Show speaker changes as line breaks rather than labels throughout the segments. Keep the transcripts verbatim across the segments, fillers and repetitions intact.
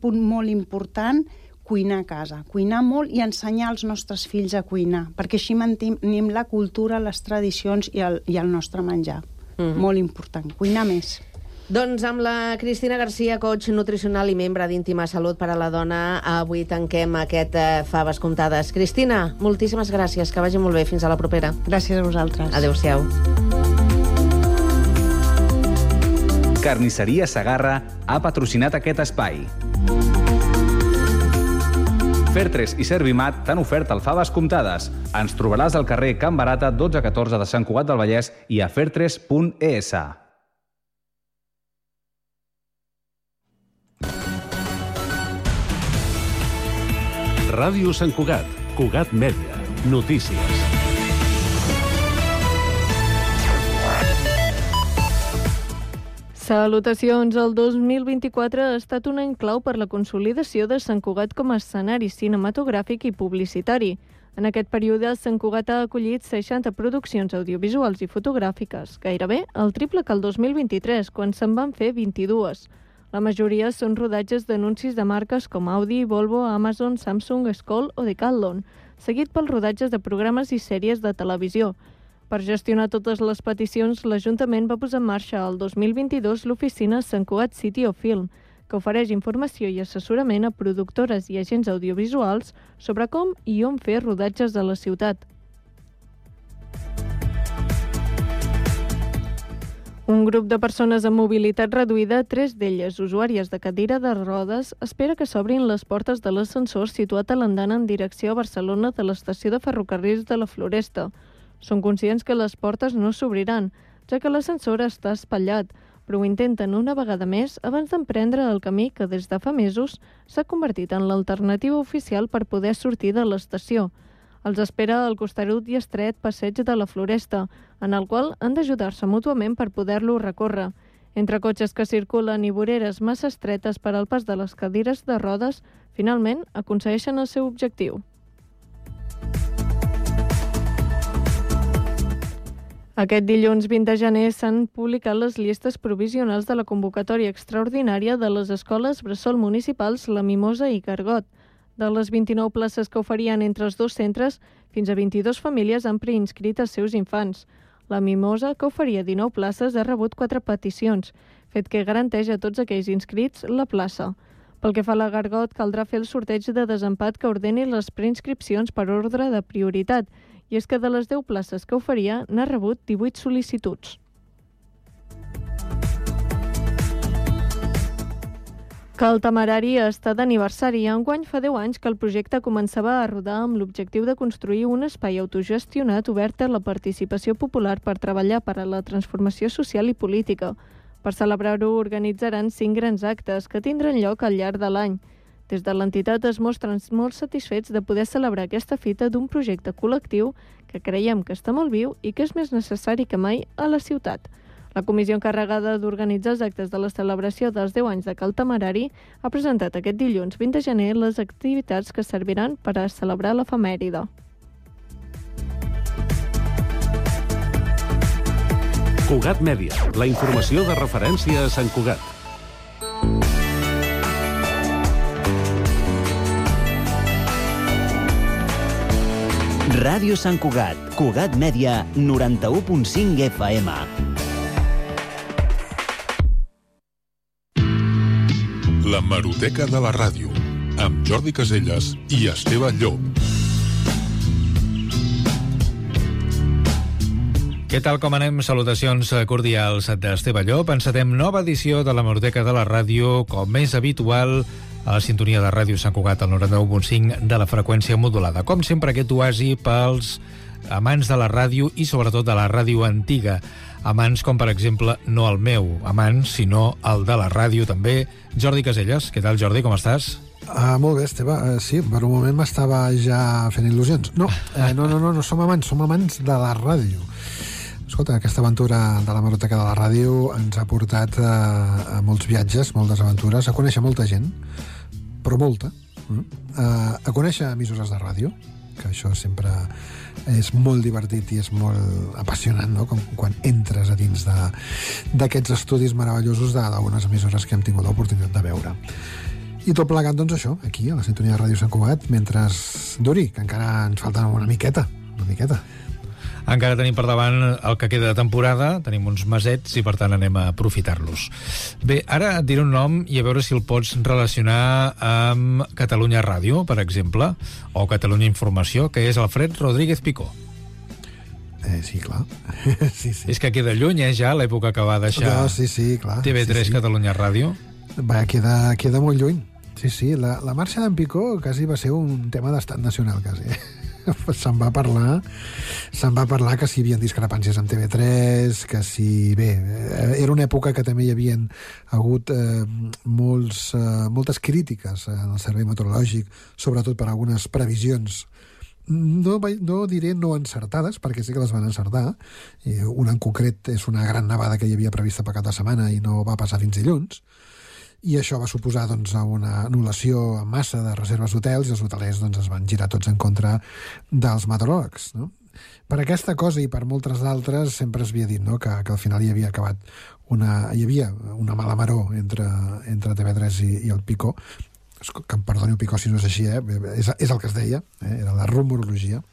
punt molt important, cuinar a casa, cuinar molt i ensenyar als nostres fills a cuinar, perquè així mantenim la cultura, les tradicions i el, i el nostre menjar. Mm-hmm. Molt important, cuinar més.
Doncs amb la Cristina Garcia, coach nutricional i membre d'Íntima Salut per a la Dona, avui tanquem aquest eh, Faves Comptades. Cristina, moltíssimes gràcies, que vagi molt bé. Fins a la propera.
Gràcies a vosaltres.
Adéu-siau.
Carnisseria Segarra ha patrocinat aquest espai. Fertres i Servimat t'han ofert el Faves Comptades. Ens trobaràs al carrer Can Barata dotze catorze de Sant Cugat del Vallès i a fertres punt es.
Ràdio Sant Cugat, Cugat Mèdia, notícies.
Salutacions. El dos mil vint-i-quatre ha estat un any clau per la consolidació de Sant Cugat com a escenari cinematogràfic i publicitari. En aquest període, Sant Cugat ha acollit seixanta produccions audiovisuals i fotogràfiques, gairebé el triple que el dos mil vint-i-tres, quan se'n van fer vint-i-dues. La majoria són rodatges d'anuncis de marques com Audi, Volvo, Amazon, Samsung, Skoll o Decathlon, seguit pels rodatges de programes i sèries de televisió. Per gestionar totes les peticions, l'Ajuntament va posar en marxa el dos mil vint-i-dos l'oficina Sant Cugat City of Film, que ofereix informació i assessorament a productores i agents audiovisuals sobre com i on fer rodatges a la ciutat. Un grup de persones amb mobilitat reduïda, tres d'elles usuàries de cadira de rodes, espera que s'obrin les portes de l'ascensor situat a l'andana en direcció a Barcelona de l'estació de ferrocarrils de la Floresta. Són conscients que les portes no s'obriran, ja que l'ascensor està espatllat, però ho intenten una vegada més abans d'emprendre el camí que des de fa mesos s'ha convertit en l'alternativa oficial per poder sortir de l'estació. Els espera el costerut i estret passeig de la Floresta, en el qual han d'ajudar-se mútuament per poder-lo recórrer. Entre cotxes que circulen i voreres massa estretes per al pas de les cadires de rodes, finalment aconsegueixen el seu objectiu. Aquest dilluns vint de gener s'han publicat les llistes provisionals de la convocatòria extraordinària de les escoles bressol municipals La Mimosa i Gargot. De les vint-i-nou places que oferien entre els dos centres, fins a vint-i-dues famílies han preinscrit els seus infants. La Mimosa, que oferia dinou places, ha rebut quatre peticions, fet que garanteix a tots aquells inscrits la plaça. Pel que fa a la Gargot, caldrà fer el sorteig de desempat que ordeni les preinscripcions per ordre de prioritat, i és que de les deu places que oferia n'ha rebut divuit sol·licituds. Que el Temerari està d'aniversari. Enguany fa deu anys que el projecte començava a rodar amb l'objectiu de construir un espai autogestionat obert a la participació popular per treballar per a la transformació social i política. Per celebrar-ho organitzaran cinc grans actes que tindran lloc al llarg de l'any. Des de l'entitat es mostren molt satisfets de poder celebrar aquesta fita d'un projecte col·lectiu que creiem que està molt viu i que és més necessari que mai a la ciutat. La comissió encarregada d'organitzar els actes de la celebració dels deu anys de Cal Temerari ha presentat aquest dilluns vint de gener les activitats que serviran per a celebrar l'efemèride.
Cugat Mèdia, la informació de referència a Sant Cugat.
Ràdio Sant Cugat, Cugat Mèdia, noranta-u punt cinc F M.
La Hemeroteca de la Ràdio, amb Jordi Caselles i Esteve Llop.
Què tal, com anem? Salutacions cordials d'Esteve Llop. Encetem nova edició de la Hemeroteca de la Ràdio, com és habitual, a la sintonia de Ràdio Sant Cugat, al noranta-u punt cinc de la freqüència modulada. Com sempre, aquest oasi pels amants de la ràdio i sobretot de la ràdio antiga. Amants com, per exemple, no el meu amant, sinó el de la ràdio també, Jordi Caselles. Què tal, Jordi, com estàs?
Uh, molt bé, Esteve. Uh, sí, per un moment m'estava ja fent il·lusions. No, uh, no, no, no, no som amants, som amants de la ràdio. Escolta, aquesta aventura de la Hemeroteca de la Ràdio ens ha portat a, a molts viatges, moltes aventures, a conèixer molta gent, però molta, uh, a conèixer emissores de ràdio, que això sempre és molt divertit i és molt apassionant, no? Com quan entres a dins d'aquests estudis meravellosos d'algunes emissores que hem tingut l'oportunitat de veure. I tot plegat, doncs, això, aquí, a la sintonia de Ràdio Sant Cugat, mentre duri, que encara ens falta una miqueta, una miqueta.
Encara tenim per davant el que queda de temporada, tenim uns mesets i per tant anem a aprofitar-los. Bé, ara et diré un nom i a veure si el pots relacionar amb Catalunya Ràdio, per exemple, o Catalunya Informació, que és Alfred Rodríguez Picó.
Eh, sí, clar. sí, sí.
És que queda lluny, eh, ja, l'època que va deixar
no, sí, sí, clar.
T V tres
sí, sí.
Catalunya Ràdio.
Va, queda, queda molt lluny. Sí, sí, la, la marxa d'en Picó quasi va ser un tema d'estat nacional, quasi. se'n va parlar se'n va parlar que si hi havia discrepàncies amb T V tres, que si... Bé, era una època que també hi havia hagut eh, molts, eh, moltes crítiques en el servei meteorològic, sobretot per algunes previsions no, no diré no encertades, perquè sí que les van encertar. Una en concret és una gran nevada que hi havia prevista per cap de setmana i no va passar fins dilluns. I això va suposar doncs, una anul·lació en massa de reserves d'hotels i els hotelers doncs, es van girar tots en contra dels meteoròlegs. No? Per aquesta cosa i per moltes d'altres sempre es havia dit no? que, que al final hi havia acabat una, hi havia una mala maror entre, entre T V tres i, i el Picó. Que em perdoni el Picó si no és així, eh? és, és el que es deia, eh? Era la rumorologia.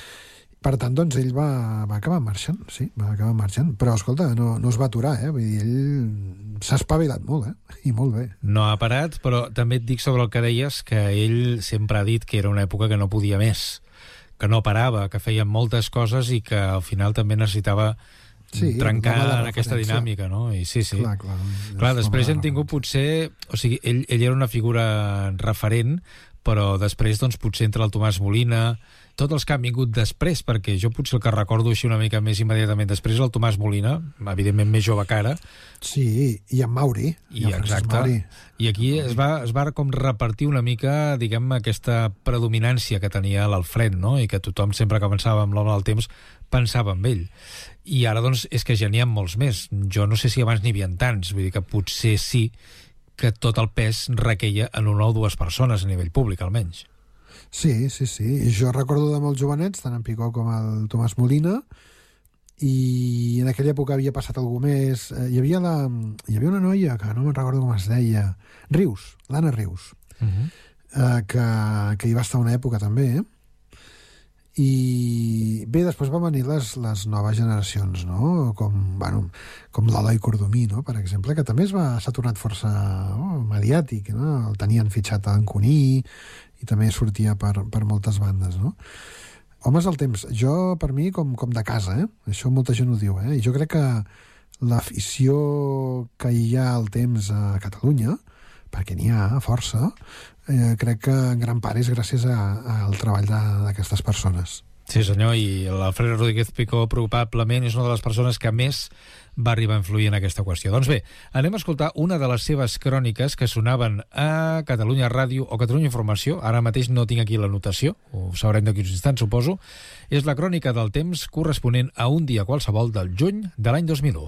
Per tant, doncs, ell va, va acabar marxant, sí, va acabar marxant. Però, escolta, no, no es va aturar, eh? Vull dir, ell s'ha espavilat molt, eh? I molt bé.
No ha parat, però també et dic sobre el que deies, que ell sempre ha dit que era una època que no podia més, que no parava, que feia moltes coses i que al final també necessitava sí, trencar en aquesta dinàmica, no? I sí, sí.
Clar, clar.
Clar, després hem tingut potser... O sigui, ell, ell era una figura referent, però després, doncs, potser entre el Tomàs Molina... Tots els que han vingut després, perquè jo potser el que recordo així una mica més immediatament després el Tomàs Molina, evidentment més jove que ara.
Sí, i en Mauri.
I, exacte. Mauri. I aquí es va, es va com repartir una mica, diguem, aquesta predominància que tenia l'Alfred, no? I que tothom sempre que pensava en l'home del temps pensava en ell. I ara, doncs, és que ja n'hi ha molts més. Jo no sé si abans n'hi havia tants, vull dir que potser sí que tot el pes requeia en una o dues persones a nivell públic, almenys.
Sí, sí, sí. I jo recordo de molts jovenets, tant en Picó com el Tomàs Molina, i en aquella època havia passat algú més. Hi havia, la, hi havia una noia, que no me'n recordo com es deia, Rius, l'Anna Rius, uh -huh. eh, que, que hi va estar una època també, eh? I bé, després van venir les, les noves generacions, no? Com, bueno, com l'Eloi Cordomí, no? Per exemple, que també es va, s'ha tornat força oh, mediàtic, no? El tenien fitxat a Ancuní i també sortia per, per moltes bandes, no? Homes del temps, jo, per mi, com, com de casa, eh? Això molta gent ho diu, eh? I jo crec que l'afició que hi ha al temps a Catalunya, perquè n'hi ha força, eh, crec que en gran part és gràcies a, al treball d'aquestes persones.
Sí, senyor, i l'Alfred Rodríguez Picó probablement és una de les persones que més va arribar a influir en aquesta qüestió. Doncs bé, anem a escoltar una de les seves cròniques que sonaven a Catalunya Ràdio o Catalunya Informació. Ara mateix no tinc aquí la notació, ho sabrem d'aquí uns instants, suposo. És la crònica del temps corresponent a un dia qualsevol del juny de l'any dos mil u.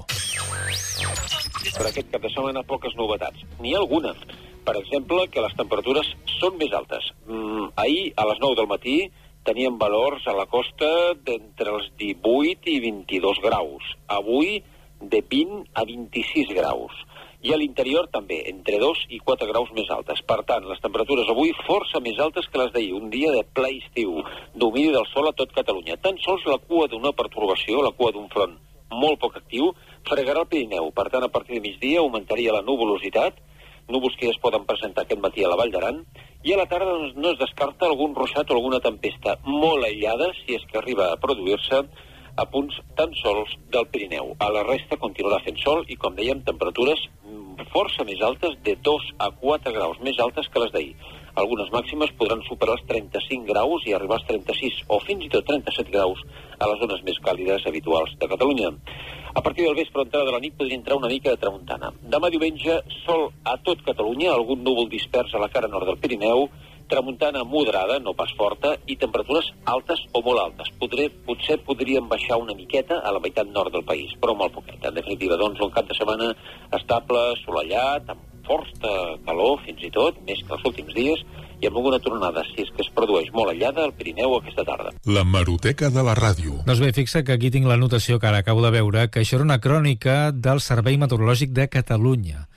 Per aquest cap de setmana poques novetats. N'hi ha alguna. Per exemple, que les temperatures són més altes. Mm, ahir, a les nou del matí, teníem valors a la costa d'entre els divuit i vint-i-dos graus. Avui, de vint a vint-i-sis graus. I a l'interior també, entre dos i quatre graus més altes. Per tant, les temperatures avui força més altes que les d'ahir. Un dia de ple estiu, domini del sol a tot Catalunya. Tan sols la cua d'una pertorbació, la cua d'un front molt poc actiu, fregarà el Pirineu. Per tant, a partir de migdia augmentaria la nuvolositat, núvols que ja es poden presentar aquest matí a la Vall d'Aran, i a la tarda doncs, no es descarta algun ruixat o alguna tempesta molt aïllada, si és que arriba a produir-se, a punts tan sols del Pirineu. A la resta continuarà fent sol i, com dèiem, temperatures força més altes, de dos a quatre graus més altes que les d'ahir. Algunes màximes podran superar els trenta-cinc graus i arribar als trenta-sis o fins i tot trenta-set graus a les zones més càlides habituals de Catalunya. A partir del vespre o entrada de la nit podria entrar una mica de tramuntana. Demà diumenge, sol a tot Catalunya, algun núvol dispers a la cara nord del Pirineu, tramuntana moderada, no pas forta, i temperatures altes o molt altes. Podré, potser podríem baixar una miqueta a la meitat nord del país, però molt poquet. En definitiva, doncs, un cap de setmana estable, assolellat, amb forta calor, fins i tot, més que els últims dies, i amb alguna tronada, si és que es produeix molt aïllada, al Pirineu aquesta tarda.
La Hemeroteca de la Ràdio.
Doncs bé, fixa que aquí tinc la notació que ara acabo de veure, que això era una crònica del Servei Meteorològic de Catalunya.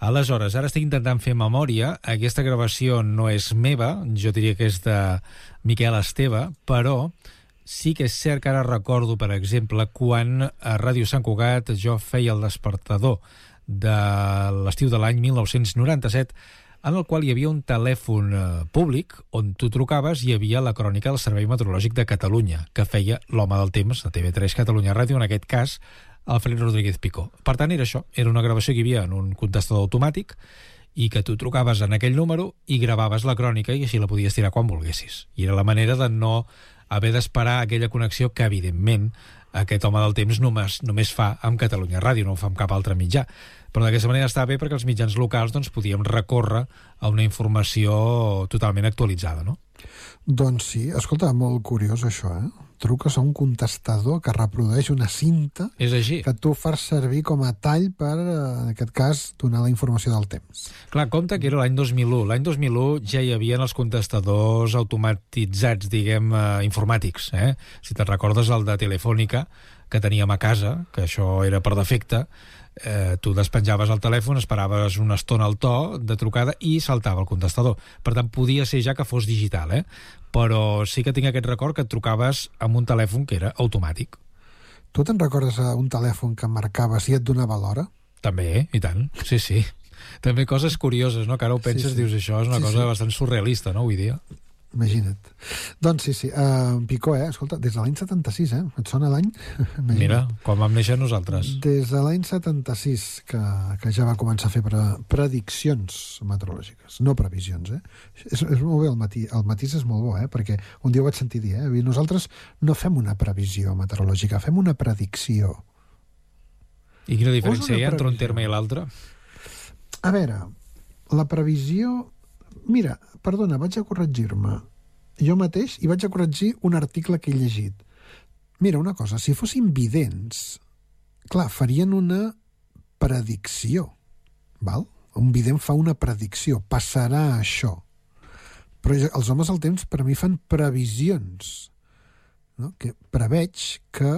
Aleshores, ara estic intentant fer memòria. Aquesta gravació no és meva, jo diria que és de Miquel Esteve, però sí que és cert que ara recordo, per exemple, quan a Ràdio Sant Cugat jo feia el despertador de l'estiu de l'any mil nou-cents noranta-set, en el qual hi havia un telèfon eh, públic on tu trucaves i hi havia la crònica del Servei Meteorològic de Catalunya, que feia l'home del temps de T V tres Catalunya Ràdio, en aquest cas Alfred Rodríguez Picó. Per tant, era això, era una gravació que hi havia en un contestador automàtic i que tu trucaves en aquell número i gravaves la crònica i així la podies tirar quan volguessis. I era la manera de no haver d'esperar aquella connexió que, evidentment, aquest home del temps només, només fa amb Catalunya Ràdio, no ho fa amb cap altre mitjà. Però d'aquesta manera està bé perquè els mitjans locals doncs, podíem recórrer a una informació totalment actualitzada, no?
Doncs sí, escolta, molt curiós això, eh? Truques a un contestador que reprodueix una cinta
és així,
que tu fas servir com a tall per, en aquest cas, donar la informació del temps.
Clar, compte que era l'any dos mil u. L'any dos mil u ja hi havia els contestadors automatitzats, diguem, eh, informàtics. Eh? Si te'n recordes el de Telefònica, que teníem a casa, que això era per defecte, eh, tu despenjaves el telèfon, esperaves una estona al to de trucada i saltava el contestador. Per tant, podia ser ja que fos digital, eh? Però sí que tinc aquest record que et trucaves amb un telèfon que era automàtic.
Tu te'n recordes un telèfon que marcaves i et donava l'hora?
També, i tant, sí, sí. També coses curioses, no? Que ara ho penses, sí, sí. Dius, això és una sí, cosa sí. bastant surrealista, no?, avui dia.
Imagina't. Doncs sí, sí. Uh, Picó, eh? Escolta, des de l'any setanta-sis, eh? Et sona l'any?
Mira, quan vam néixer nosaltres.
Des de l'any setanta-sis que, que ja va començar a fer pre prediccions meteorològiques, no previsions, eh? És, és molt bé el matí. El matís és molt bo, eh? Perquè un dia ho vaig sentir dir, eh? Nosaltres no fem una previsió meteorològica, fem una predicció.
I quina diferència hi ha entre un terme i l'altre?
A veure, la previsió... Mira, perdona, vaig a corregir-me jo mateix i vaig a corregir un article que he llegit. Mira, una cosa, si fossin vidents, clar, farien una predicció, val? Un vident fa una predicció, passarà això. Però els homes del temps, per mi, fan previsions, no? Que preveig que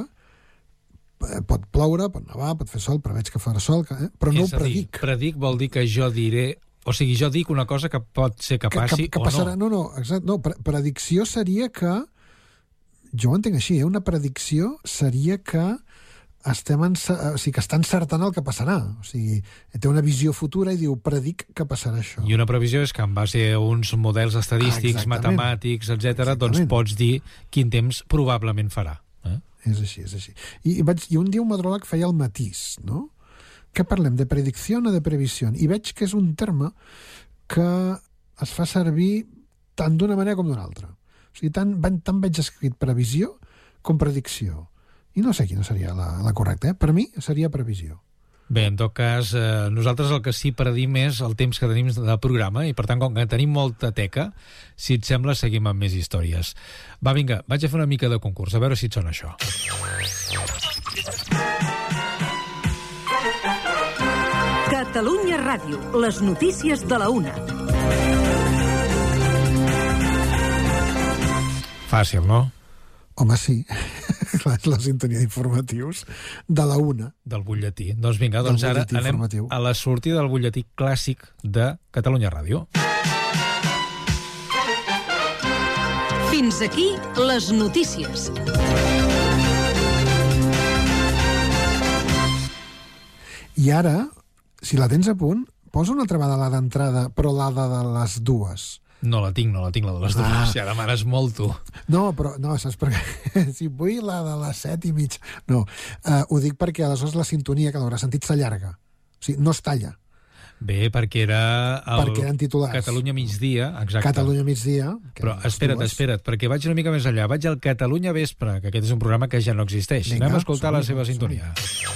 pot ploure, pot nevar, pot fer sol, preveig que farà sol, que, eh? Però no
És
ho predic.
Dir, predic vol dir que jo diré... O sigui, jo dic una cosa que pot ser que passi
que, que, que
o
passarà,
no.
No, no, exacte, no, pre predicció seria que... Jo ho entenc així, eh? Una predicció seria que estem en, o sigui, que està encertant el que passarà. O sigui, té una visió futura i diu, predic que passarà això.
I una previsió és que en base a uns models estadístics, ah, matemàtics, etcètera, doncs pots dir quin temps probablement farà. Eh?
És així, és així. I, i, vaig, i un dia un meteoròleg feia el matís, no? Què parlem, de predicció o de previsió? I veig que és un terme que es fa servir tant d'una manera com d'una altra. O sigui, tant, tant veig escrit previsió com predicció. I no sé quina seria la, la correcta, eh? Per mi seria previsió.
Bé, en tot cas, eh, nosaltres el que sí predim és el temps que tenim de programa i, per tant, com que tenim molta teca, si et sembla, seguim amb més històries. Va, vinga, vaig a fer una mica de concurs, a veure si et sona això.
Catalunya Ràdio, les notícies de la una.
Fàcil, no?
Home, sí. Clar, és la sintonia d'informatius de la una.
Del butlletí. Doncs vinga, doncs ara anem a la sortida del butlletí clàssic de Catalunya Ràdio.
Fins aquí les notícies.
I ara, si la tens a punt, posa una altra vegada la d'entrada, però la de les dues.
No la tinc, no la tinc, la de les dues. Ah. Ja demanes molt, tu.
No, però, no, saps per què? Si vull la de les set i mig... No, uh, ho dic perquè aleshores la sintonia, que l'haurà sentit, s'allarga. O sigui, no es talla.
Bé, perquè era el
perquè eren titulars.
Catalunya migdia, exacte.
Catalunya migdia.
Però espera't, dues. espera't, perquè vaig una mica més enllà. Vaig al Catalunya Vespre, que aquest és un programa que ja no existeix. Vinga, anem a escoltar som, la seva som. sintonia.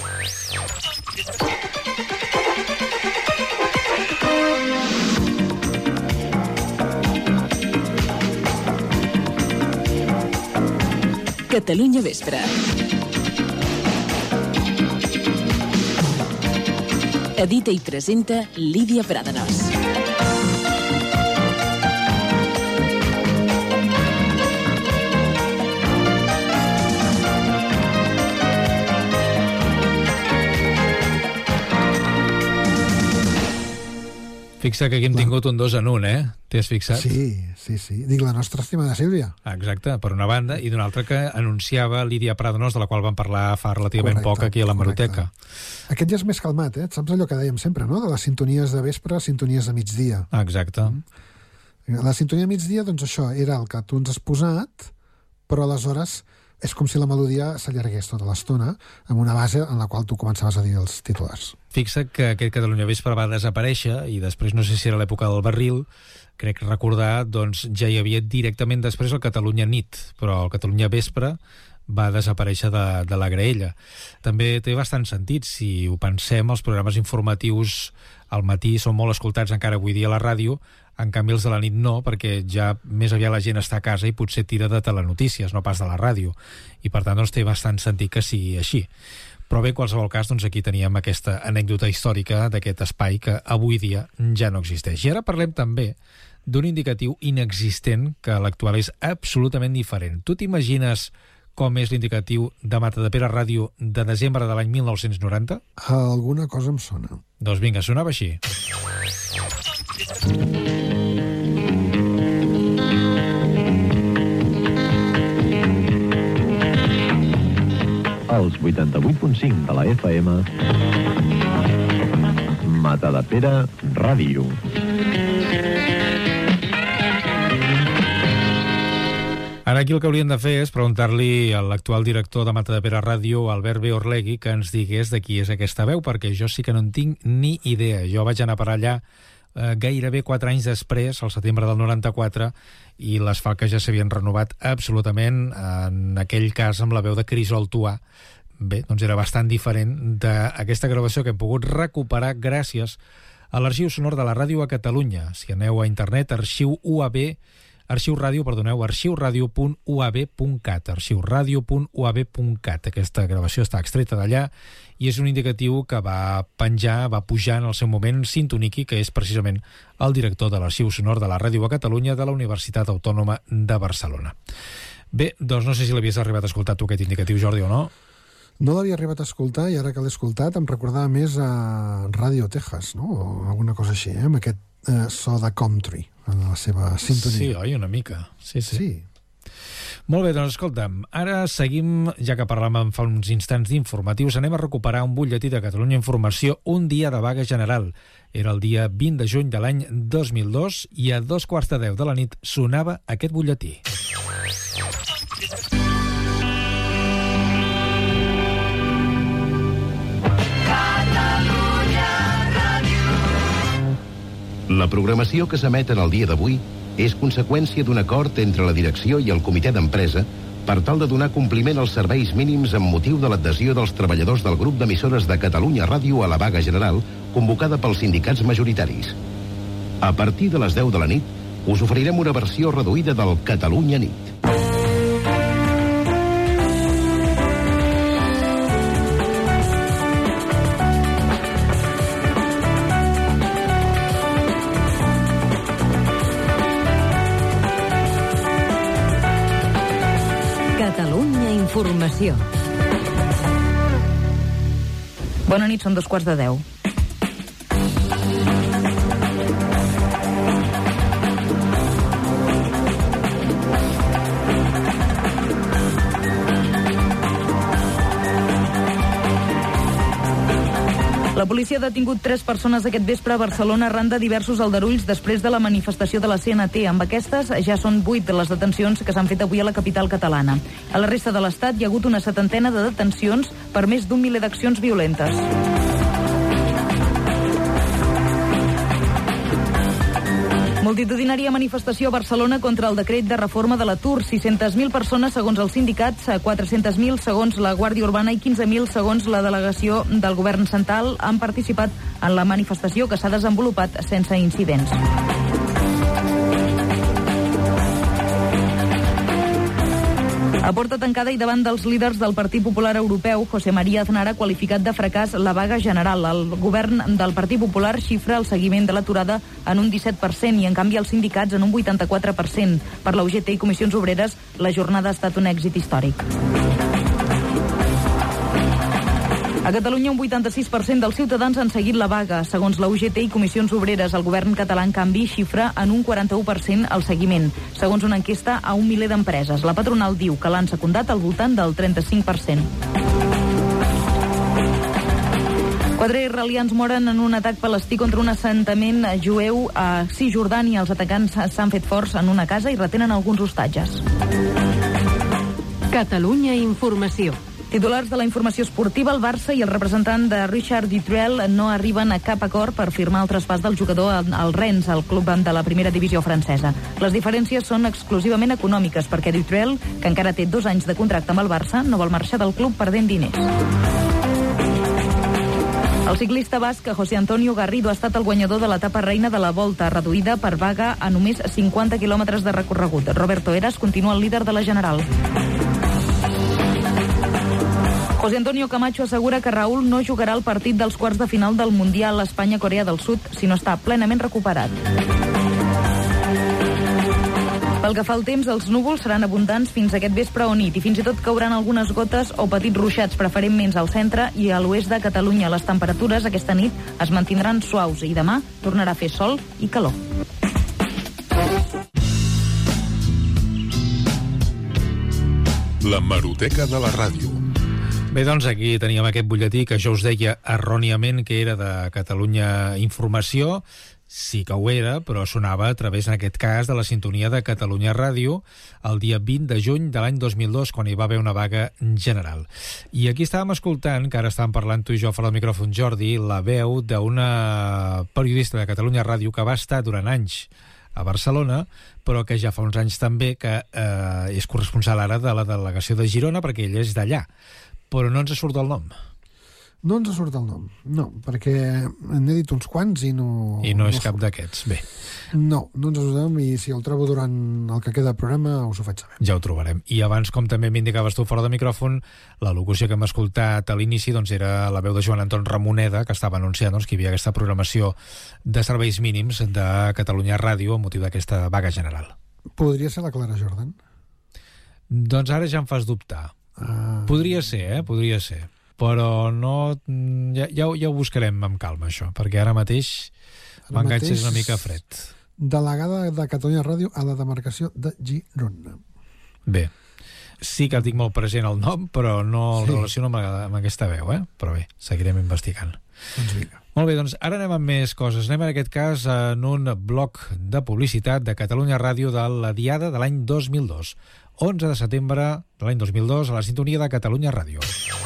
Catalunya Vespre. Edita i presenta Lídia Prádanos.
Fixa que aquí hem tingut un dos en un, eh? T'hi has fixat?
Sí, sí, sí. Dic, la nostra estimada Sílvia.
Exacte, per una banda, i d'una altra que anunciava Lídia Pradonos, de la qual vam parlar fa relativament correcte, poc aquí a la Hemeroteca.
Aquest ja és més calmat, eh? Saps allò que dèiem sempre, no? De les sintonies de vespre a sintonies de migdia.
Exacte.
Mm. La sintonia de migdia, doncs això, era el que tu ens has posat, però aleshores és com si la melodia s'allargués tota l'estona amb una base en la qual tu començaves a dir els titulars.
Fixa que aquest Catalunya Vespre va desaparèixer i després, no sé si era l'època del barril, crec recordar, doncs ja hi havia directament després el Catalunya Nit, però el Catalunya Vespre va desaparèixer de, de la graella. També té bastant sentit, si ho pensem, els programes informatius al matí són molt escoltats encara avui dia a la ràdio, en canvi els de la nit no, perquè ja més aviat la gent està a casa i potser tira de telenotícies, no pas de la ràdio, i per tant doncs, té bastant sentit que sigui així. Però bé, en qualsevol cas, doncs aquí teníem aquesta anècdota històrica d'aquest espai que avui dia ja no existeix. I ara parlem també d'un indicatiu inexistent que a l'actual és absolutament diferent. Tu t'imagines com és l'indicatiu de Matadepera Ràdio de desembre de l'any mil nou-cents noranta?
Alguna cosa em sona.
Doncs vinga, sonava així.
Als vuitanta-vuit punt cinc de la F M, Matadepera Ràdio.
Ara aquí el que hauríem de fer és preguntar-li a l'actual director de Matadepera Ràdio, Albert B. Orlegui, que ens digués de qui és aquesta veu, perquè jo sí que no en tinc ni idea. Jo vaig anar per allà eh, gairebé quatre anys després, al setembre del noranta-quatre, i les falques ja s'havien renovat absolutament, en aquell cas amb la veu de Crisol Tuà. Bé, doncs era bastant diferent d'aquesta gravació que hem pogut recuperar gràcies a l'Arxiu Sonor de la Ràdio a Catalunya. Si aneu a internet, arxiu U A B, Arxiu Ràdio, perdoneu, arxiuradio punt u a be punt cat, arxiuradio punt u a be punt cat. Aquesta gravació està extreta d'allà i és un indicatiu que va penjar, va pujar en el seu moment Sintoniki, que és precisament el director de l'Arxiu Sonor de la Ràdio a Catalunya de la Universitat Autònoma de Barcelona. Bé, doncs no sé si l'havies arribat a escoltar tu aquest indicatiu, Jordi, o no?
No l'havia arribat a escoltar i ara que l'he escoltat em recordava més a Ràdio Texas, no? O alguna cosa així, eh? Amb aquest eh, so de country en la seva sintonia.
Sí, oi? Una mica. Sí, sí.
Sí.
Molt bé, doncs escolta'm, ara seguim, ja que parlàvem fa uns instants d'informatius, anem a recuperar un butlletí de Catalunya Informació, un dia de vaga general. Era el dia vint de juny de l'any dos mil dos i a dos quarts de deu de la nit sonava aquest butlletí.
La programació que s'emet en el dia d'avui és conseqüència d'un acord entre la direcció i el comitè d'empresa per tal de donar compliment als serveis mínims amb motiu de l'adhesió dels treballadors del grup d'emissores de Catalunya Ràdio a la vaga general convocada pels sindicats majoritaris. A partir de les deu de la nit us oferirem una versió reduïda del Catalunya Nit.
Catalunya Informació.
Bona nit, són dos quarts de deu. La policia ha detingut tres persones aquest vespre a Barcelona arran de diversos aldarulls després de la manifestació de la C N T. Amb aquestes ja són vuit de les detencions que s'han fet avui a la capital catalana. A la resta de l'Estat hi ha hagut una setantena de detencions per més d'un miler d'accions violentes. Multitudinària manifestació a Barcelona contra el decret de reforma de l'atur. sis-centes mil persones segons els sindicats, quatre-centes mil segons la Guàrdia Urbana i quinze mil segons la delegació del govern central han participat en la manifestació que s'ha desenvolupat sense incidents. A porta tancada i davant dels líders del Partit Popular Europeu, José María Aznar ha qualificat de fracàs la vaga general. El govern del Partit Popular xifra el seguiment de l'aturada en un disset per cent i, en canvi, els sindicats en un vuitanta-quatre per cent. Per la U G T i Comissions Obreres, la jornada ha estat un èxit històric. A Catalunya, un vuitanta-sis per cent dels ciutadans han seguit la vaga. Segons la U G T i Comissions Obreres, el govern català, en canvi, xifra en un quaranta-u per cent el seguiment, segons una enquesta a un miler d'empreses. La patronal diu que l'han secundat al voltant del trenta-cinc per cent. Quatre israelians moren en un atac palestí contra un assentament jueu a Cisjordània. Els atacants s'han fet forts en una casa i retenen alguns hostatges.
Catalunya Informació.
Titulars de la informació esportiva, el Barça i el representant de Richard Dutrell no arriben a cap acord per firmar el traspàs del jugador al Rennes, el club de la primera divisió francesa. Les diferències són exclusivament econòmiques, perquè Dutrell, que encara té dos anys de contracte amb el Barça, no vol marxar del club perdent diners. El ciclista basc José Antonio Garrido ha estat el guanyador de l'etapa reina de la Volta, reduïda per vaga a només cinquanta quilòmetres de recorregut. Roberto Heras continua el líder de la general. José Antonio Camacho assegura que Raúl no jugarà el partit dels quarts de final del Mundial Espanya-Corea del Sud si no està plenament recuperat. Pel que fa al temps, els núvols seran abundants fins aquest vespre o nit i fins i tot cauran algunes gotes o petits ruixats, preferentment al centre i a l'oest de Catalunya. Les temperatures aquesta nit es mantindran suaus i demà tornarà a fer sol i calor.
La Hemeroteca de la Ràdio.
Bé, doncs aquí teníem aquest butlletí que jo us deia erròniament que era de Catalunya Informació. Sí que ho era, però sonava a través, en aquest cas, de la sintonia de Catalunya Ràdio el dia vint de juny de l'any dos mil dos, quan hi va haver una vaga general. I aquí estàvem escoltant, que ara estàvem parlant tu i jo fora del micròfon, Jordi, la veu d'una periodista de Catalunya Ràdio que va estar durant anys a Barcelona, però que ja fa uns anys també que eh, és corresponsal ara de la delegació de Girona, perquè ella és d'allà. Però no ens surt el nom.
No ens surt el nom, no, perquè n'he dit uns quants i no...
I no és
no
cap
surt.
d'aquests, bé.
No, no ens surt el nom i si el trobo durant el que queda del programa us ho faig saber.
Ja ho trobarem. I abans, com també m'indicaves tu fora de micròfon, la locució que hem escoltat a l'inici doncs, era la veu de Joan Anton Ramoneda, que estava anunciant doncs, que hi havia aquesta programació de serveis mínims de Catalunya Ràdio amb motiu d'aquesta vaga general.
Podria ser la Clara Jordan?
Doncs ara ja em fas dubtar.
Ah.
Podria ser, eh? Podria ser. Però no... Ja, ja, ja ho buscarem amb calma, això, perquè ara mateix m'enganxes una mica fred.
Delegada de Catalunya Ràdio a la demarcació de Girona.
Bé, sí que tinc molt present el nom, però no el
Sí.
relaciono amb, amb aquesta veu, eh? Però bé, seguirem investigant.
Doncs vinga.
Molt bé, doncs ara anem amb més coses. Anem en aquest cas en un bloc de publicitat de Catalunya Ràdio de la Diada de l'any dos mil dos. onze de setembre de l'any dos mil dos a la sintonia de Catalunya Ràdio.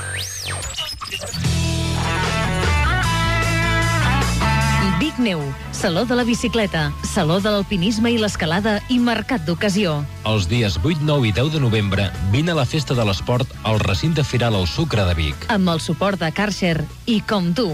Vigneu, Saló de la Bicicleta, Saló de l'Alpinisme i l'Escalada i Mercat d'Ocasió.
Els dies vuit, nou i deu de novembre vine a la Festa de l'Esport al recinte Firal al Sucre de Vic.
Amb el suport de Karcher i Com tu.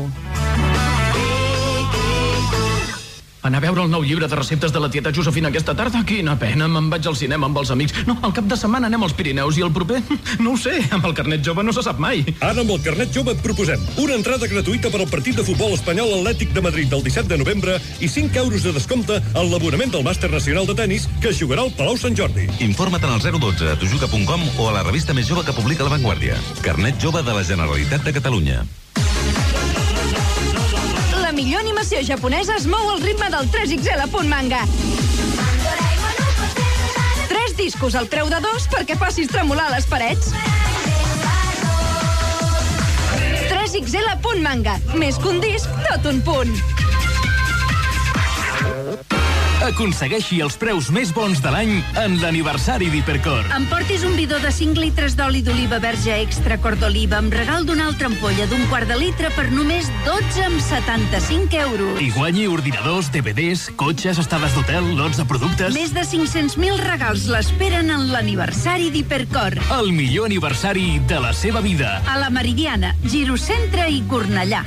Anar a veure el nou llibre de receptes de la tieta Josefina aquesta tarda? Quina pena, me'n vaig al cinema amb els amics. No, al cap de setmana anem als Pirineus i el proper? No ho sé, amb el carnet jove no se sap mai.
Ara amb el carnet jove et proposem una entrada gratuïta per al partit de futbol espanyol Atlètic de Madrid del disset de novembre i cinc euros de descompte en l'abonament del màster nacional de tennis que es jugarà al Palau Sant Jordi.
Informa't en el zero dotze a tujuga punt com o a la revista més jove que publica La Vanguardia. Carnet jove de la Generalitat de Catalunya.
La millor animació japonesa es mou al ritme del tres ics ele punt manga. Tres discos al preu de dos perquè facis tremolar les parets. tres ics ele punt manga. Més que un disc, tot un punt.
Aconsegueixi els preus més bons de l'any en l'aniversari d'Hipercor.
Emportis un bidó de cinc litres d'oli d'oliva verge extra cor d'oliva amb regal d'una altra ampolla d'un quart de litre per només dotze amb setanta-cinc euros.
I guanyi ordinadors, D V Ds, cotxes, estades d'hotel, lots de productes...
Més de cinc-cents mil regals l'esperen en l'aniversari d'Hipercor.
El millor aniversari de la seva vida.
A la Meridiana, Girocentre i Cornellà.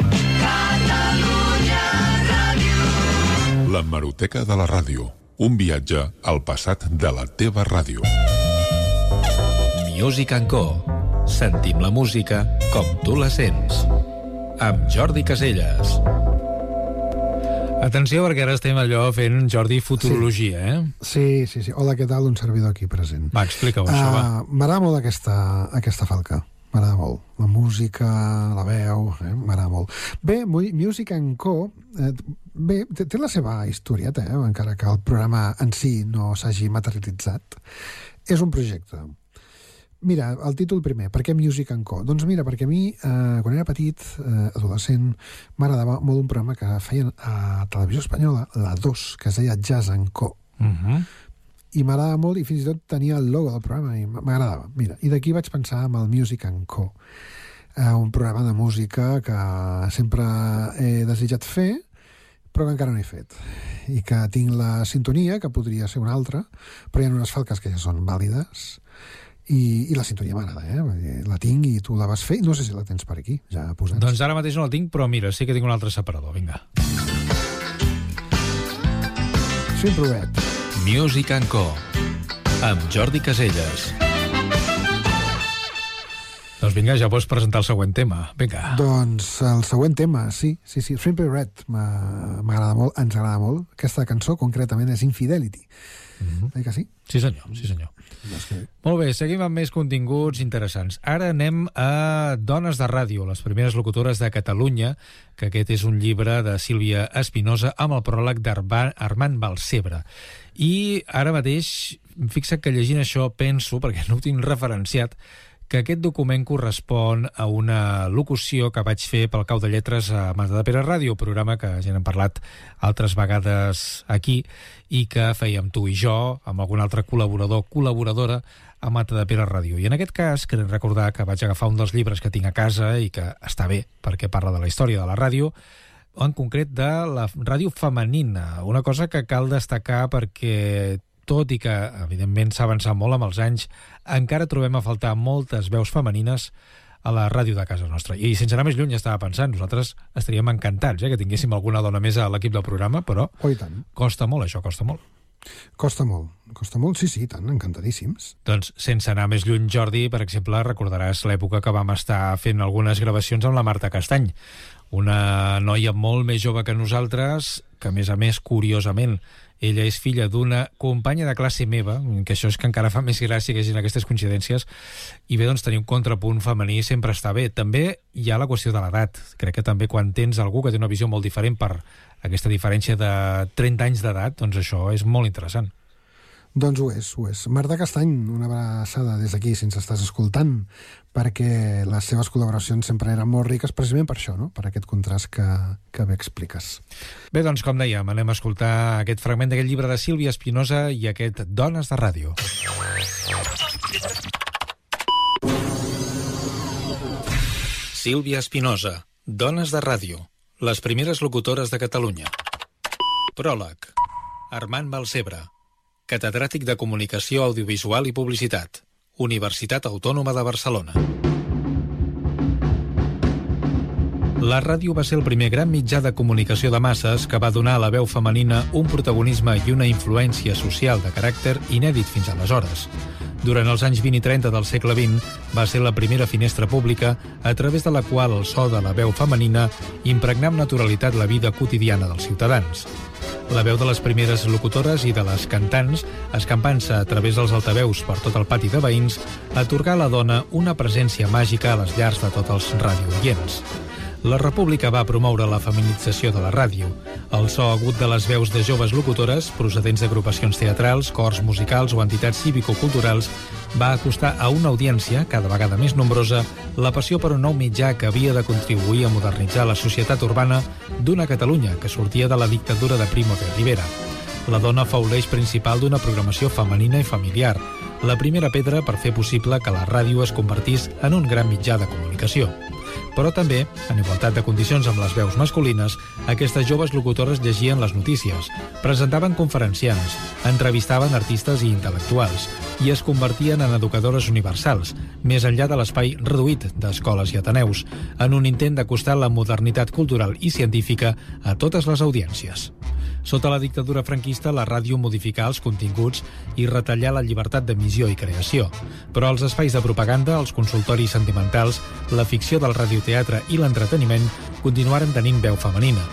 La Hemeroteca de la Ràdio. Un viatge al passat de la teva ràdio.
Music and Co. Sentim la música com tu la sents. Amb Jordi Caselles. Atenció, perquè ara estem allò fent, Jordi, futurologia,
sí.
eh?
Sí, sí, sí. Hola, què tal? Un servidor aquí present.
Va, explica-ho, uh, això, va.
M'agrada molt aquesta, aquesta falca. M'agrada molt. La música, la veu, eh? M'agrada molt. Bé, Music and Co. Eh, bé, té la seva historieta, eh? Encara que el programa en si no s'hagi materialitzat. És un projecte. Mira, el títol primer, per què Music and Co? Doncs mira, perquè a mi, eh, quan era petit, eh, adolescent, m'agradava molt un programa que feien a Televisió Espanyola, la dos, que es deia Jazz and Co.
Uh-huh.
I m'agradava molt i fins i tot tenia el logo del programa i m'agradava. Mira, i d'aquí vaig pensar en el Music and Co. Eh, un programa de música que sempre he desitjat fer, però que encara no he fet. I que tinc la sintonia, que podria ser una altra, però hi ha unes falques que ja són vàlides. I, i la sintonia m'agrada, eh? La tinc i tu la vas fer, no sé si la tens per aquí, ja posats.
Doncs ara mateix no la tinc, però mira, sí que tinc un altre separador, vinga.
Simple Red.
Music and Co. amb Jordi Caselles.
Doncs vinga, ja pots presentar el següent tema, vinga.
Doncs el següent tema, sí, sí, sí, Simple Red, m'agrada molt, ens agrada molt. Aquesta cançó concretament és Infidelity. Mm-hmm. Eh que sí?
Sí senyor, sí senyor. Que... Molt bé, seguim amb més continguts interessants. Ara anem a Dones de Ràdio, les primeres locutores de Catalunya, que aquest és un llibre de Sílvia Espinosa amb el pròleg d'Armand Balcebre. I ara mateix, fixa't que llegint això penso, perquè no ho tinc referenciat, que aquest document correspon a una locució que vaig fer pel Cau de Lletres a Matadepera Ràdio, programa que ja n'hem parlat altres vegades aquí i que fèiem tu i jo, amb algun altre col·laborador, col·laboradora a Matadepera Ràdio. I en aquest cas, crec recordar que vaig agafar un dels llibres que tinc a casa i que està bé, perquè parla de la història de la ràdio, en concret de la ràdio femenina, una cosa que cal destacar perquè tot i que, evidentment, s'ha avançat molt amb els anys, encara trobem a faltar moltes veus femenines a la ràdio de casa nostra. I sense anar més lluny, estava pensant, nosaltres estaríem encantats eh, que tinguéssim alguna dona més a l'equip del programa, però
oh, tant.
Costa molt, això, costa molt.
Costa molt, costa molt, sí, sí, tant, encantadíssims.
Doncs, sense anar més lluny, Jordi, per exemple, recordaràs l'època que vam estar fent algunes gravacions amb la Marta Castany, una noia molt més jove que nosaltres, que a més a més, curiosament, ella és filla d'una companya de classe meva, que això és que encara fa més gràcia que hagin aquestes coincidències, i bé, doncs tenir un contrapunt femení sempre està bé. També hi ha la qüestió de l'edat. Crec que també quan tens algú que té una visió molt diferent per aquesta diferència de trenta anys d'edat, doncs això és molt interessant.
Doncs ho és, ho és. Marta Castany, una abraçada des d'aquí, si ens estàs escoltant, perquè les seves col·laboracions sempre eren molt riques, precisament per això, no? Per aquest contrast que, que bé expliques.
Bé, doncs, com dèiem, anem a escoltar aquest fragment d'aquest llibre de Sílvia Espinosa i aquest Dones de Ràdio. Sílvia Espinosa, Dones de Ràdio, les primeres locutores de Catalunya. Pròleg. Armand Balcebre, catedràtic de Comunicació Audiovisual i Publicitat, Universitat Autònoma de Barcelona. La ràdio va ser el primer gran mitjà de comunicació de masses que va donar a la veu femenina un protagonisme i una influència social de caràcter inèdit fins aleshores. Durant els anys vint i trenta del segle vint va ser la primera finestra pública a través de la qual el so de la veu femenina impregnà amb naturalitat la vida quotidiana dels ciutadans. La veu de les primeres locutores i de les cantants, escampant-se a través dels altaveus per tot el pati de veïns, atorgà a la dona una presència màgica a les llars de tots els radiooients. La República va promoure la feminització de la ràdio. El so agut de les veus de joves locutores, procedents d'agrupacions teatrals, cors musicals o entitats cívico-culturals, va acostar a una audiència, cada vegada més nombrosa, la passió per un nou mitjà que havia de contribuir a modernitzar la societat urbana d'una Catalunya que sortia de la dictadura de Primo de Rivera. La dona fou l'eix principal d'una programació femenina i familiar, la primera pedra per fer possible que la ràdio es convertís en un gran mitjà de comunicació. Però també, en igualtat de condicions amb les veus masculines, aquestes joves locutores llegien les notícies, presentaven conferenciants, entrevistaven artistes i intel·lectuals i es convertien en educadores universals, més enllà de l'espai reduït d'escoles i ateneus, en un intent d'acostar la modernitat cultural i científica a totes les audiències. Sota la dictadura franquista, la ràdio modificà els continguts i retallà la llibertat d'emissió i creació. Però els espais de propaganda, els consultoris sentimentals, la ficció del radioteatre i l'entreteniment continuaren tenint veu femenina.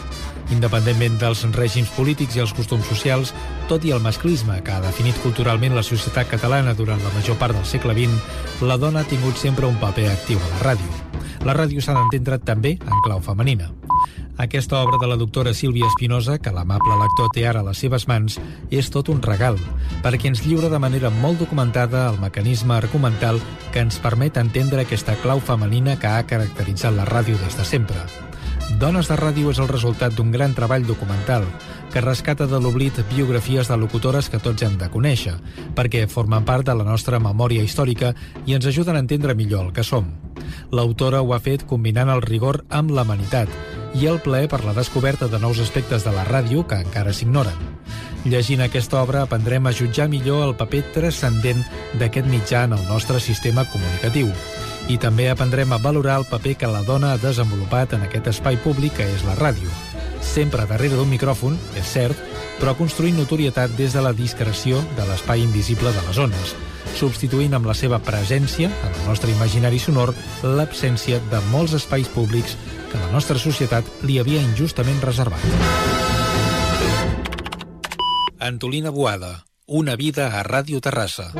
Independentment dels règims polítics i els costums socials, tot i el masclisme que ha definit culturalment la societat catalana durant la major part del segle vint, la dona ha tingut sempre un paper actiu a la ràdio. La ràdio s'ha d'entendre també en clau femenina. Aquesta obra de la doctora Sílvia Espinosa, que l'amable lector té ara a les seves mans, és tot un regal, perquè ens lliura de manera molt documentada el mecanisme argumental que ens permet entendre aquesta clau femenina que ha caracteritzat la ràdio des de sempre. Dones de ràdio és el resultat d'un gran treball documental que rescata de l'oblit biografies de locutores que tots hem de conèixer, perquè formen part de la nostra memòria històrica i ens ajuden a entendre millor el que som. L'autora ho ha fet combinant el rigor amb l'amenitat i el plaer per la descoberta de nous aspectes de la ràdio que encara s'ignoren. Llegint aquesta obra aprendrem a jutjar millor el paper transcendent d'aquest mitjà en el nostre sistema comunicatiu. I també aprendrem a valorar el paper que la dona ha desenvolupat en aquest espai públic que és la ràdio. Sempre darrere d'un micròfon, és cert, però construint notorietat des de la discreció de l'espai invisible de les ones, substituint amb la seva presència, en el nostre imaginari sonor, l'absència de molts espais públics que la nostra societat li havia injustament reservat. Antolina Boada, una vida a Ràdio Terrassa.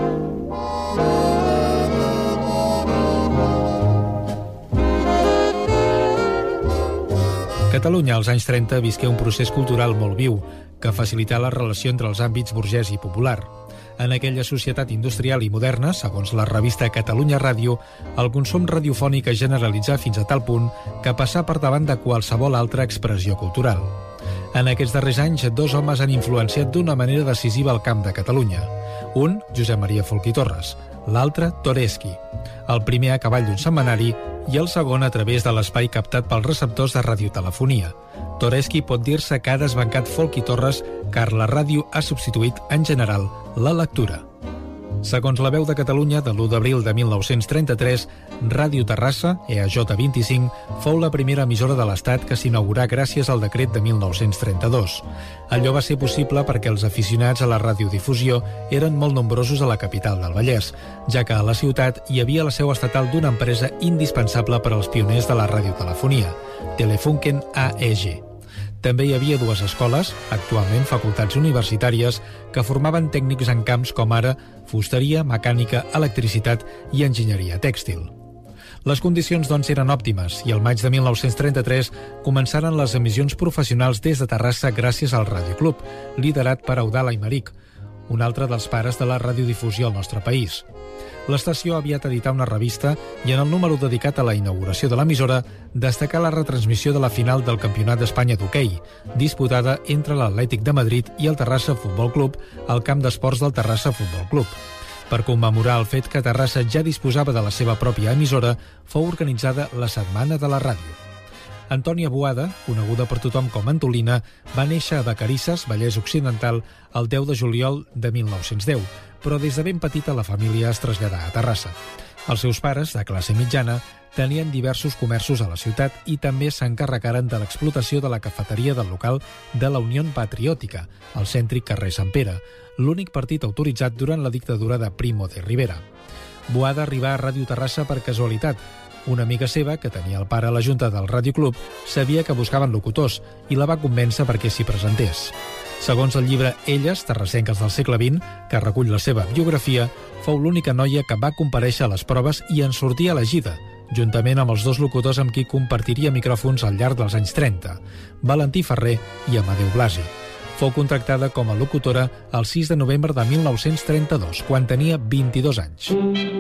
Catalunya als anys trenta visqué un procés cultural molt viu que facilità la relació entre els àmbits burgès i popular. En aquella societat industrial i moderna, segons la revista Catalunya Ràdio, el consum radiofònic es generalitzà fins a tal punt que passà per davant de qualsevol altra expressió cultural. En aquests darrers anys, dos homes han influenciat d'una manera decisiva el camp de Catalunya. Un, Josep Maria Folch i Torres, l'altre, Toreschi. El primer a cavall d'un setmanari i el segon a través de l'espai captat pels receptors de radiotelefonia. Toreschi pot dir-se que ha desbancat Folch i Torres, car la ràdio ha substituït, en general, la lectura. Segons la Veu de Catalunya, de l'u d'abril de mil nou-cents trenta-tres, Ràdio Terrassa, E A J vint-i-cinc, fou la primera emissora de l'Estat que s'inaugurà gràcies al decret de mil nou-cents trenta-dos. Allò va ser possible perquè els aficionats a la radiodifusió eren molt nombrosos a la capital del Vallès, ja que a la ciutat hi havia la seu estatal d'una empresa indispensable per als pioners de la radiotelefonia, Telefunken A E G. També hi havia dues escoles, actualment facultats universitàries, que formaven tècnics en camps com ara fusteria, mecànica, electricitat i enginyeria tèxtil. Les condicions, doncs, eren òptimes i el maig de mil nou-cents trenta-tres començaren les emissions professionals des de Terrassa gràcies al Radioclub, liderat per Eudald Aimeric, un altre dels pares de la radiodifusió al nostre país. L'estació aviat edità una revista i en el número dedicat a la inauguració de l'emissora destacà la retransmissió de la final del Campionat d'Espanya d'hoquei, disputada entre l'Atlètic de Madrid i el Terrassa Futbol Club al camp d'esports del Terrassa Futbol Club. Per commemorar el fet que Terrassa ja disposava de la seva pròpia emissora, fou organitzada la Setmana de la Ràdio. Antònia Boada, coneguda per tothom com Antolina, va néixer a Vacarisses, Vallès Occidental, el deu de juliol de mil nou-cents deu, però des de ben petita la família es traslladà a Terrassa. Els seus pares, de classe mitjana, tenien diversos comerços a la ciutat i també s'encarregaren de l'explotació de la cafeteria del local de la Unió Patriòtica, al cèntric carrer Sant Pere, l'únic partit autoritzat durant la dictadura de Primo de Rivera. Boada arribà a Ràdio Terrassa per casualitat. Una amiga seva, que tenia el pare a la junta del Radioclub, sabia que buscaven locutors i la va convèncer perquè s'hi presentés. Segons el llibre Elles, terrassenques del segle vint, que recull la seva biografia, fou l'única noia que va comparèixer a les proves i en sortia elegida, juntament amb els dos locutors amb qui compartiria micròfons al llarg dels anys trenta, Valentí Ferrer i Amadeu Blasi. Fou contractada com a locutora el sis de novembre de mil nou-cents trenta-dos, quan tenia vint-i-dos anys.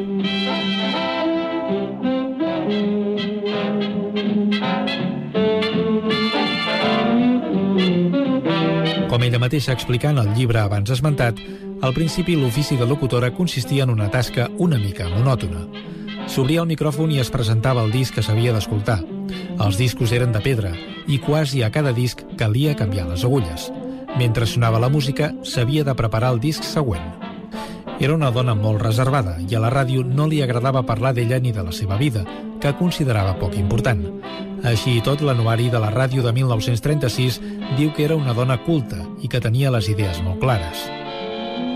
Com ella mateixa explica en el llibre abans esmentat, al principi l'ofici de locutora consistia en una tasca una mica monòtona. S'obria el micròfon i es presentava el disc que s'havia d'escoltar. Els discos eren de pedra i quasi a cada disc calia canviar les agulles. Mentre sonava la música, s'havia de preparar el disc següent. Era una dona molt reservada i a la ràdio no li agradava parlar d'ella ni de la seva vida, que considerava poc important. Així i tot, l'anuari de la ràdio de mil nou-cents trenta-sis diu que era una dona culta i que tenia les idees molt clares.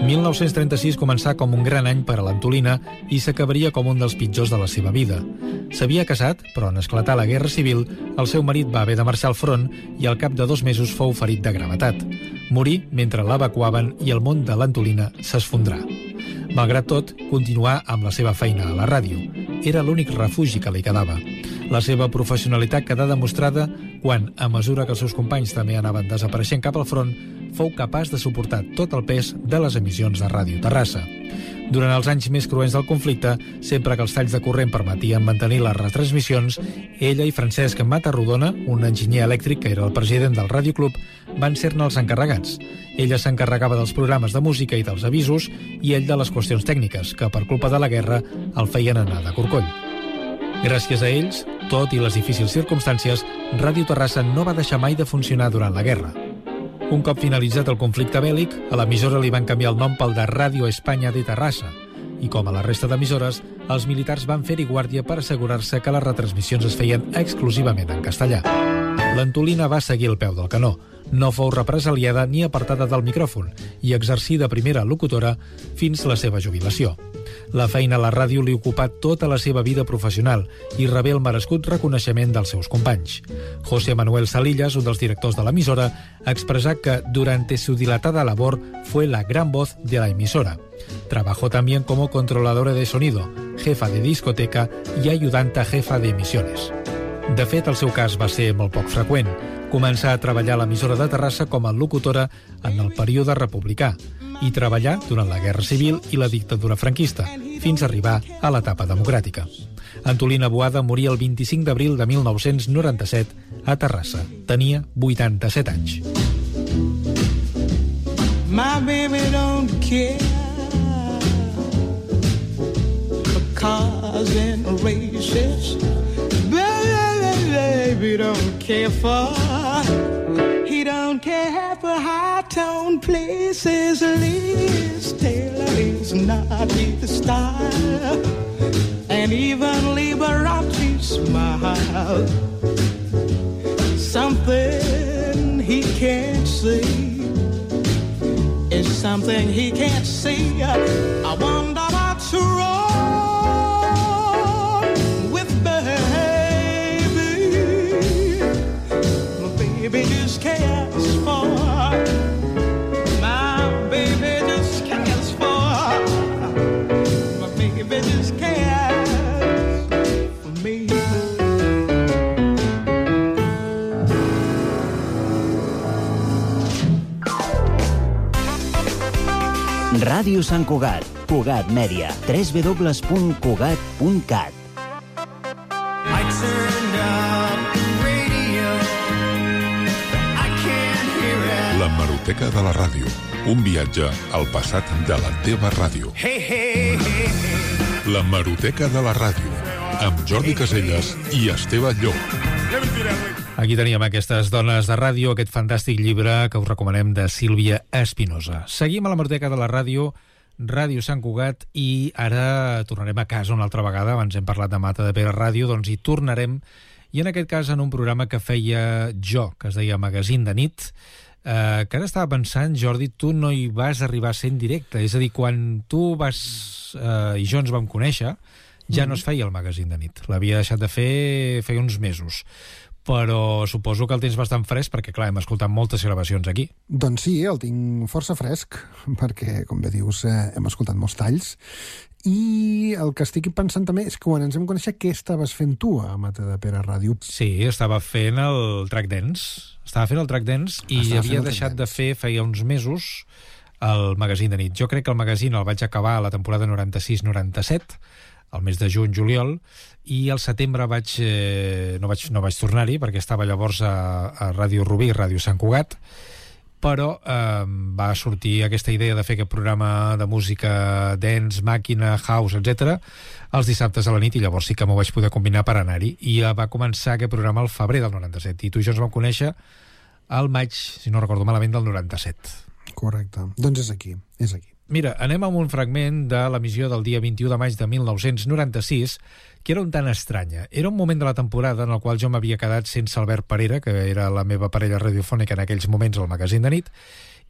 mil nou-cents trenta-sis començà com un gran any per a l'Antolina i s'acabaria com un dels pitjors de la seva vida. S'havia casat, però en esclatar la Guerra Civil, el seu marit va haver de marxar al front i al cap de dos mesos fou ferit de gravetat. Morí mentre l'evacuaven i el món de l'Antolina s'esfondrà. Malgrat tot, continuà amb la seva feina a la ràdio. Era l'únic refugi que li quedava. La seva professionalitat quedà demostrada quan, a mesura que els seus companys també anaven desapareixent cap al front, fou capaç de suportar tot el pes de les emissions de Ràdio Terrassa. Durant els anys més cruents del conflicte, sempre que els talls de corrent permetien mantenir les retransmissions, ella i Francesc Matarrodona, un enginyer elèctric que era el president del Radioclub, van ser-ne els encarregats. Ella s'encarregava dels programes de música i dels avisos i ell de les qüestions tècniques, que per culpa de la guerra el feien anar de corcoll. Gràcies a ells, tot i les difícils circumstàncies, Ràdio Terrassa no va deixar mai de funcionar durant la guerra. Un cop finalitzat el conflicte bèl·lic, a l'emissora li van canviar el nom pel de Ràdio Espanya de Terrassa. I com a la resta d'emissores, els militars van fer-hi guàrdia per assegurar-se que les retransmissions es feien exclusivament en castellà. L'Antolina va seguir al peu del canó. No fou represaliada ni apartada del micròfon i exercí de primera locutora fins la seva jubilació. La feina a la ràdio li ocupà tota la seva vida professional i rebé el merescut reconeixement dels seus companys. José Manuel Salillas, un dels directors de l'emissora, expressà que durante su dilatada labor fue la gran voz de la emisora. Trabajó también como controladora de sonido, jefa de discoteca i ayudanta jefa de emisiones. De fet, el seu cas va ser molt poc freqüent. Començà a treballar a l'emissora de Terrassa com a locutora en el període republicà i treballar durant la Guerra Civil i la dictadura franquista, fins a arribar a l'etapa democràtica. Antolina Boada moria el vint-i-cinc d'abril de mil nou-cents noranta-set a Terrassa. Tenia vuitanta-set anys.
My baby don't care for cars and races. Baby don't care for, he don't care for high-tone places. Liz Taylor is not his style, and even Liberace smile. Something he can't see is something he can't see. I wonder what's wrong with baby. Baby just cares for, my baby just cares for, my baby just cares for me.
Ràdio Sant Cugat, Cugat Mèdia, w w w punt cugat punt cat.
I turned up radio.
La Hemeroteca de la ràdio. Un viatge al passat de la teva ràdio.
Hey, hey, hey, hey.
La Hemeroteca de la ràdio. Amb Jordi Caselles i Esteve Llop.
Aquí teníem aquestes dones de ràdio, aquest fantàstic llibre que us recomanem de Sílvia Espinosa. Seguim a la Hemeroteca de la ràdio, Ràdio Sant Cugat, i ara tornarem a casa una altra vegada. Abans hem parlat de Mata de Pere Ràdio, doncs hi tornarem, i en aquest cas en un programa que feia jo, que es deia Magazín de nit. Uh, que ara estava pensant, Jordi, tu no hi vas arribar a ser en directe, és a dir, quan tu vas uh, i jo ens vam conèixer, ja mm. no es feia el Magazín de nit, l'havia deixat de fer feia uns mesos, però suposo que el tens bastant fresc, perquè clar, hem escoltat moltes gravacions aquí.
Doncs sí, el tinc força fresc, perquè, com bé dius, eh, hem escoltat molts talls, i el que estic pensant també és que quan ens hem conèixer, què estaves fent tu a Mata de Pere Ràdio?
Sí, estava fent el Track Dance, estava fent el Track Dance i estava havia deixat de fer feia uns mesos el Magazín de nit. Jo crec que el Magazín el vaig acabar a la temporada noranta-sis noranta-set, al mes de juny-juliol, i al setembre vaig, eh, no vaig, no vaig tornar-hi perquè estava llavors a, a Ràdio Rubí i Ràdio Sant Cugat, però eh, va sortir aquesta idea de fer aquest programa de música dance, màquina, house, etcètera, els dissabtes a la nit, i llavors sí que m'ho vaig poder combinar per anar-hi, i va començar aquest programa al febrer del noranta-set, i tu i jo ens vam conèixer al maig, si no recordo malament, del noranta-set.
Correcte, doncs és aquí, és aquí.
Mira, anem amb un fragment de l'emissió del dia vint-i-u de maig de mil nou-cents noranta-sis, que era un tant estranya. Era un moment de la temporada en el qual jo m'havia quedat sense Albert Parera, que era la meva parella radiofònica en aquells moments al Magazín de nit,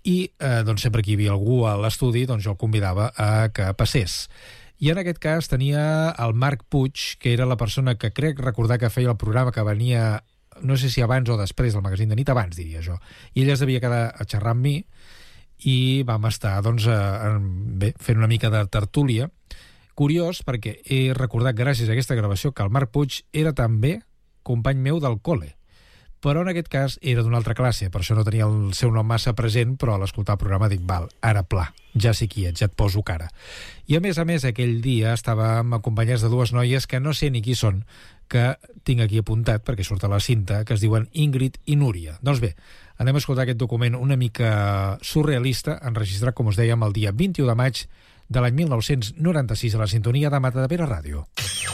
i eh, doncs sempre que hi havia algú a l'estudi doncs jo el convidava a que passés. I en aquest cas tenia el Marc Puig, que era la persona que crec recordar que feia el programa que venia, no sé si abans o després del magazín de nit, abans diria jo, i ell es devia quedar a xerrar amb mi i vam estar doncs, eh, bé, fent una mica de tertúlia. Curiós, perquè he recordat gràcies a aquesta gravació que el Marc Puig era també company meu del col·le, però en aquest cas era d'una altra classe, per això no tenia el seu nom massa present, però a l'escoltar el programa dic, val, ara pla, ja sé qui ets, ja et poso cara. I a més a més, aquell dia estàvem acompanyats de dues noies que no sé ni qui són, que tinc aquí apuntat, perquè surt a la cinta, que es diuen Ingrid i Núria. Doncs bé, anem a escoltar aquest document una mica surrealista, enregistrat, com us dèiem, el dia vint-i-u de maig de l'any mil nou-cents noranta-sis a la sintonia de Matadepera Ràdio.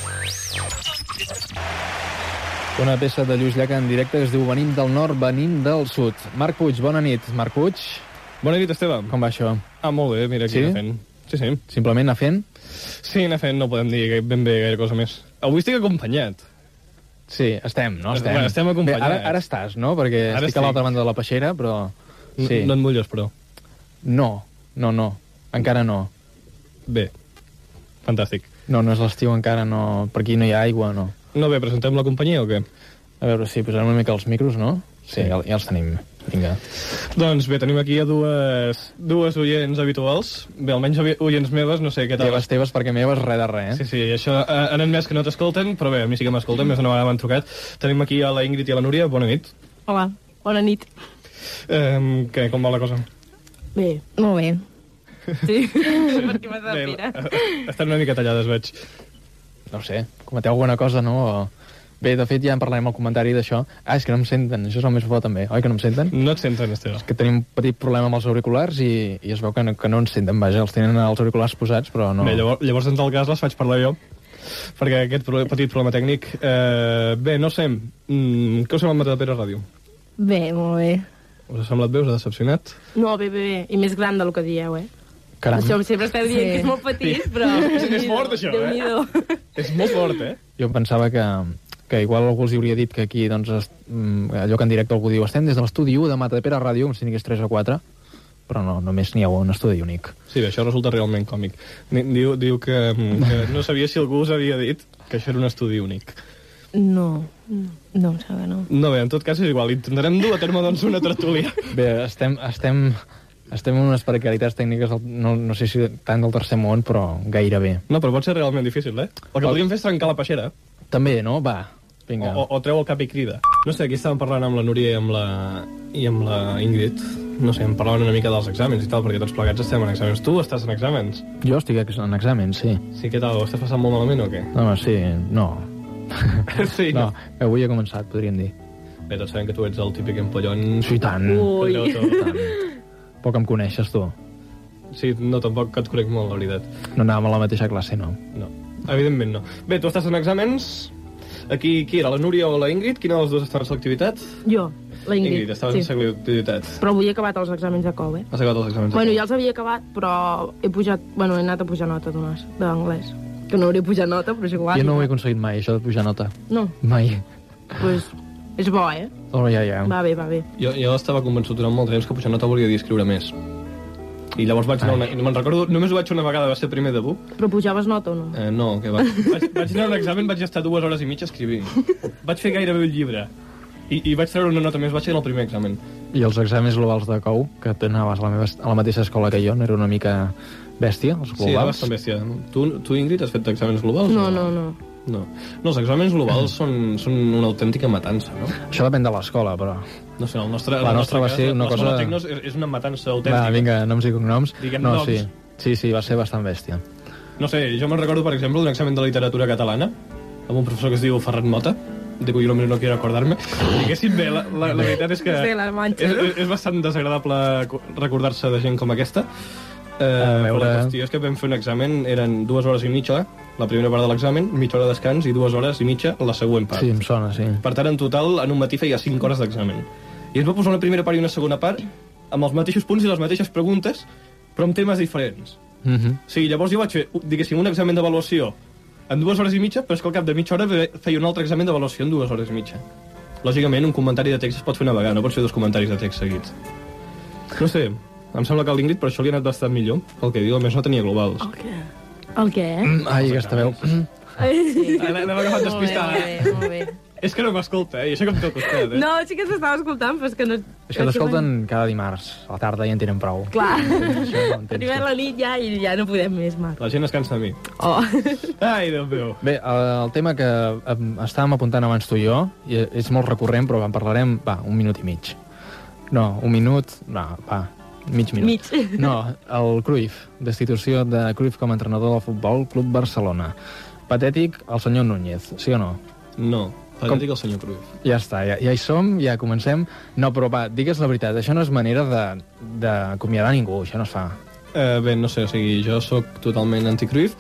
Una peça de Lluís Llach en directe que es diu Venim del nord, venim del sud. Marc Puig, bona nit. Marc Puig.
Bona nit, Esteve.
Com va això?
Ah, molt bé, mira, aquí
sí?
anar fent. Sí, sí.
Simplement anar fent?
Sí, anar fent, no podem dir ben bé gaire cosa més. Avui estic acompanyat.
Sí, estem, no? Estem,
Bé, estem acompanyats.
Bé, ara, ara estàs, no? Perquè
ara
estic, estic a l'altra banda de la peixera, però...
Sí. No, no et mulles, però.
No, no, no. Encara no.
Bé, fantàstic.
No, no és l'estiu encara, no. Per aquí no hi ha aigua, no.
No, bé, presentem la companyia o què?
A veure, sí, posarem una mica els micros, no? Sí, ja, ja els tenim. Vinga.
Doncs bé, tenim aquí a dues, dues oients habituals. Bé, almenys oients meves, no sé què tal.
Teves, teves, perquè meves res de res, eh?
Sí, sí, això eh, han admès que no t'escolten, però bé, a mi sí que m'escolten, més d'una vegada m'han trucat. Tenim aquí a la Ingrid i a la Núria. Bona nit.
Hola, bona nit.
Eh, què, com va la cosa?
Bé, molt bé. Sí, per què m'has de mirar?
Estan una mica tallades, veig.
No sé, cometeu alguna cosa, no? O... Bé, de fet, ja en parlarem al comentari d'això. Ah, és que no em senten, això és el més bo també. Oi que no em senten?
No et senten, Esteve.
És que tenim un petit problema amb els auriculars i, i es veu que no, que no ens senten, vaja, els tenen els auriculars posats, però no...
Bé, llavors, llavors en tal cas les faig parlar jo, perquè aquest petit problema tècnic... Eh, bé, no sé, mm, què us sembla Matadepera Ràdio?
Bé, molt bé.
Us ha semblat bé? Us ha decepcionat?
No, bé, bé, bé. I més gran del que dieu, eh?
Caram.
Això sempre esteu dient sí. que és molt petit, sí. però...
és, és fort, això, eh? És molt fort, eh?
Jo pensava que... que igual algú els hauria dit que aquí, doncs, es, allò que en directe algú diu, estem des de l'estudi u de Matadepera Ràdio, com si n'hi hagués tres o quatre, però no, només n'hi ha un estudi únic.
Sí, bé, això resulta realment còmic. Diu, diu que, que no sabia si algú us havia dit que això era un estudi únic.
No, no em sembla, no.
No, bé, en tot cas és igual, intentarem dur a terme, doncs, una tertúlia.
Bé, estem... estem... Estem en unes precaritats tècniques, no, no sé si tant del tercer món, però gairebé.
No, però pot ser realment difícil, eh? El que podríem fer és trencar la peixera.
També, no? Va, vinga.
O, o, o treu el cap i crida. No sé, aquí estàvem parlant amb la Núria i amb la, i amb la Ingrid. No sé, em parlaven una mica dels exàmens i tal, perquè tots plegats estem en exàmens. Tu estàs en exàmens?
Jo estic en exàmens, sí.
Sí, què tal? Ho estàs passant molt malament o què?
No, sí, no.
sí,
no. no. Avui he començat, podríem dir.
Bé, tots sabem que tu ets el típic empollon...
Sí, tant.
Ui.
Poc em coneixes, tu.
Sí, no, tampoc que et conec molt, la veritat.
No anàvem a la mateixa classe, no?
No, evidentment no. Bé, tu estàs en exàmens. Aquí, qui era, la Núria o la Ingrid? Quina de les dues estava en selectivitat?
Jo, la Ingrid.
Ingrid, estaves
sí.
en selectivitat.
Però avui he acabat els exàmens de cou, eh?
Has acabat els exàmens de
Bueno,
cou.
ja els havia acabat, però he pujat... Bueno, he anat a pujar nota d'anglès. Que no hauria pujat nota, però és igual.
Jo no ho he aconseguit mai, això de pujar nota.
No.
Mai.
Pues és bo, eh?
Oh, ja, ja.
Va bé, va bé.
Jo, jo estava convençut durant molt temps que pujar nota volia dir escriure més. I llavors vaig anar una... No me'n recordo, només ho vaig fer una vegada, va ser primer de buc.
Però pujaves nota o no?
Eh, no, que va. Vaig, vaig anar a un examen, vaig estar dues hores i mitja escrivint. Vaig fer gairebé un llibre. I, i vaig treure una nota més baixa en el primer examen.
I els exàmens globals de cou, que t'anaves a, la meva, a la mateixa escola que jo, no era una mica bèstia, els globals?
Sí, era bastant bèstia. Tu, tu Ingrid, has fet exàmens globals?
No, no, no.
No, no els exàmens globals són, són una autèntica matança, no?
Això depèn de l'escola, però...
No sé, el nostre,
la nostra va
cas,
ser una cosa...
L'escola Tecnos és, és una matança autèntica.
Va, vinga, noms i cognoms.
Diguem
no,
noms.
Sí. sí, sí, va ser bastant bèstia.
No sé, jo me'n recordo, per exemple, d'un examen de literatura catalana amb un professor que es diu Ferran Mota, de cuyo nombre no quiero acordarme. Diguéssim bé, la, la, la veritat és que
és, la manxa, no?
és, és bastant desagradable recordar-se de gent com aquesta. Eh,
veure...
Però la qüestió és que vam fer un examen, eren dues hores i mitja, la primera part de l'examen, mitja hora de descans i dues hores i mitja la següent part.
Sí, em sona, sí.
Per tant, en total, en un matí feia cinc hores d'examen. I ens va posar una primera part i una segona part amb els mateixos punts i les mateixes preguntes, però amb temes diferents.
Mm -hmm.
O sigui, llavors jo vaig fer, diguéssim, un examen d'avaluació en dues hores i mitja, però és que al cap de mitja hora feia un altre examen d'avaluació en dues hores i mitja. Lògicament, un comentari de text es pot fer una vegada, no pots fer dos comentaris de text seguits. No sé, Em sembla que a l'Ingrid per això li ha anat bastant millor, el que diu, a més no tenia globals.
El què? El què?
Ai, aquesta veu.
Sí.
Anem agafant despistada.
Molt bé, molt bé.
És que no m'escolta, eh? I això que em té costat, eh?
No, sí que t'estava escoltant, però és que no...
És que t'escolten cada dimarts, a la tarda ja en tenen prou.
Clar.
No
Arriba la nit ja i ja no podem més, Marc.
La gent es cansa de mi.
Oh.
Ai, Déu meu.
Bé, el tema que estàvem apuntant abans tu i jo, i és molt recurrent, però en parlarem, va, un minut i mig. No, un minut, no, va, mig minut.
Mig.
No, el Cruyff, destitució de Cruyff com a entrenador del Futbol Club Barcelona. Patètic el senyor Núñez, sí o no?
No. Patètic el senyor Cruyff.
Ja està, ja, ja hi som, ja comencem. No, però va, digues la veritat, això no és manera d'acomiadar ningú, això no es fa.
Eh, bé, no sé, o sigui, jo sóc totalment anti-Cruyff.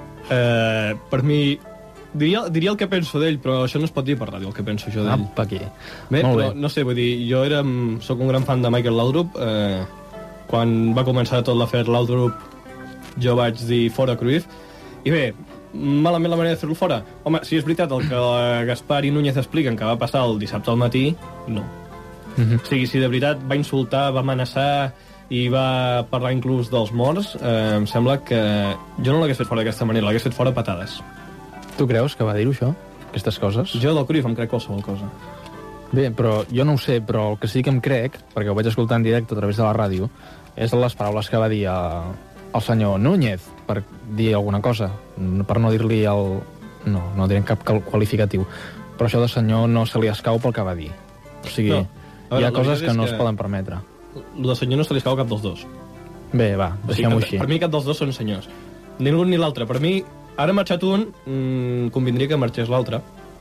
Eh, per mi, diria, diria el que penso d'ell, però això no es pot dir per ràdio, el que penso jo d'ell.
Apa, aquí.
Bé,
Molt
però,
bé.
no sé, vull dir, jo era, sóc un gran fan de Michael Laudrup. Eh, quan va començar tot l'afer Laudrup, jo vaig dir fora Cruyff. I bé, malament la manera de fer-lo fora. Home, si és veritat el que Gaspar i Núñez expliquen que va passar el dissabte al matí, no.
Mm-hmm.
O sigui, si de veritat va insultar, va amenaçar i va parlar inclús dels morts, eh, em sembla que jo no l'hagués fet fora d'aquesta manera, l'hagués fet fora a patades.
Tu creus que va dir-ho, això? Aquestes coses?
Jo del Cruyff em crec qualsevol cosa.
Bé, però jo no ho sé, però el que sí que em crec, perquè ho vaig escoltar en directe a través de la ràdio, és les paraules que va dir el, el senyor Núñez, per dir alguna cosa, per no dir-li el... No, no direm cap qualificatiu. Però això de senyor no se li escau pel que va dir. O sigui,
no. Veure,
hi ha coses que no
que
es poden permetre.
El de senyor no se li escau cap dels dos.
Bé, va, deixem-ho
o sigui,
així.
Per mi cap dels dos són senyors. Ni l'un ni l'altre. Per mi, ara ha marxat un, mmm, convindria que marxés l'altre.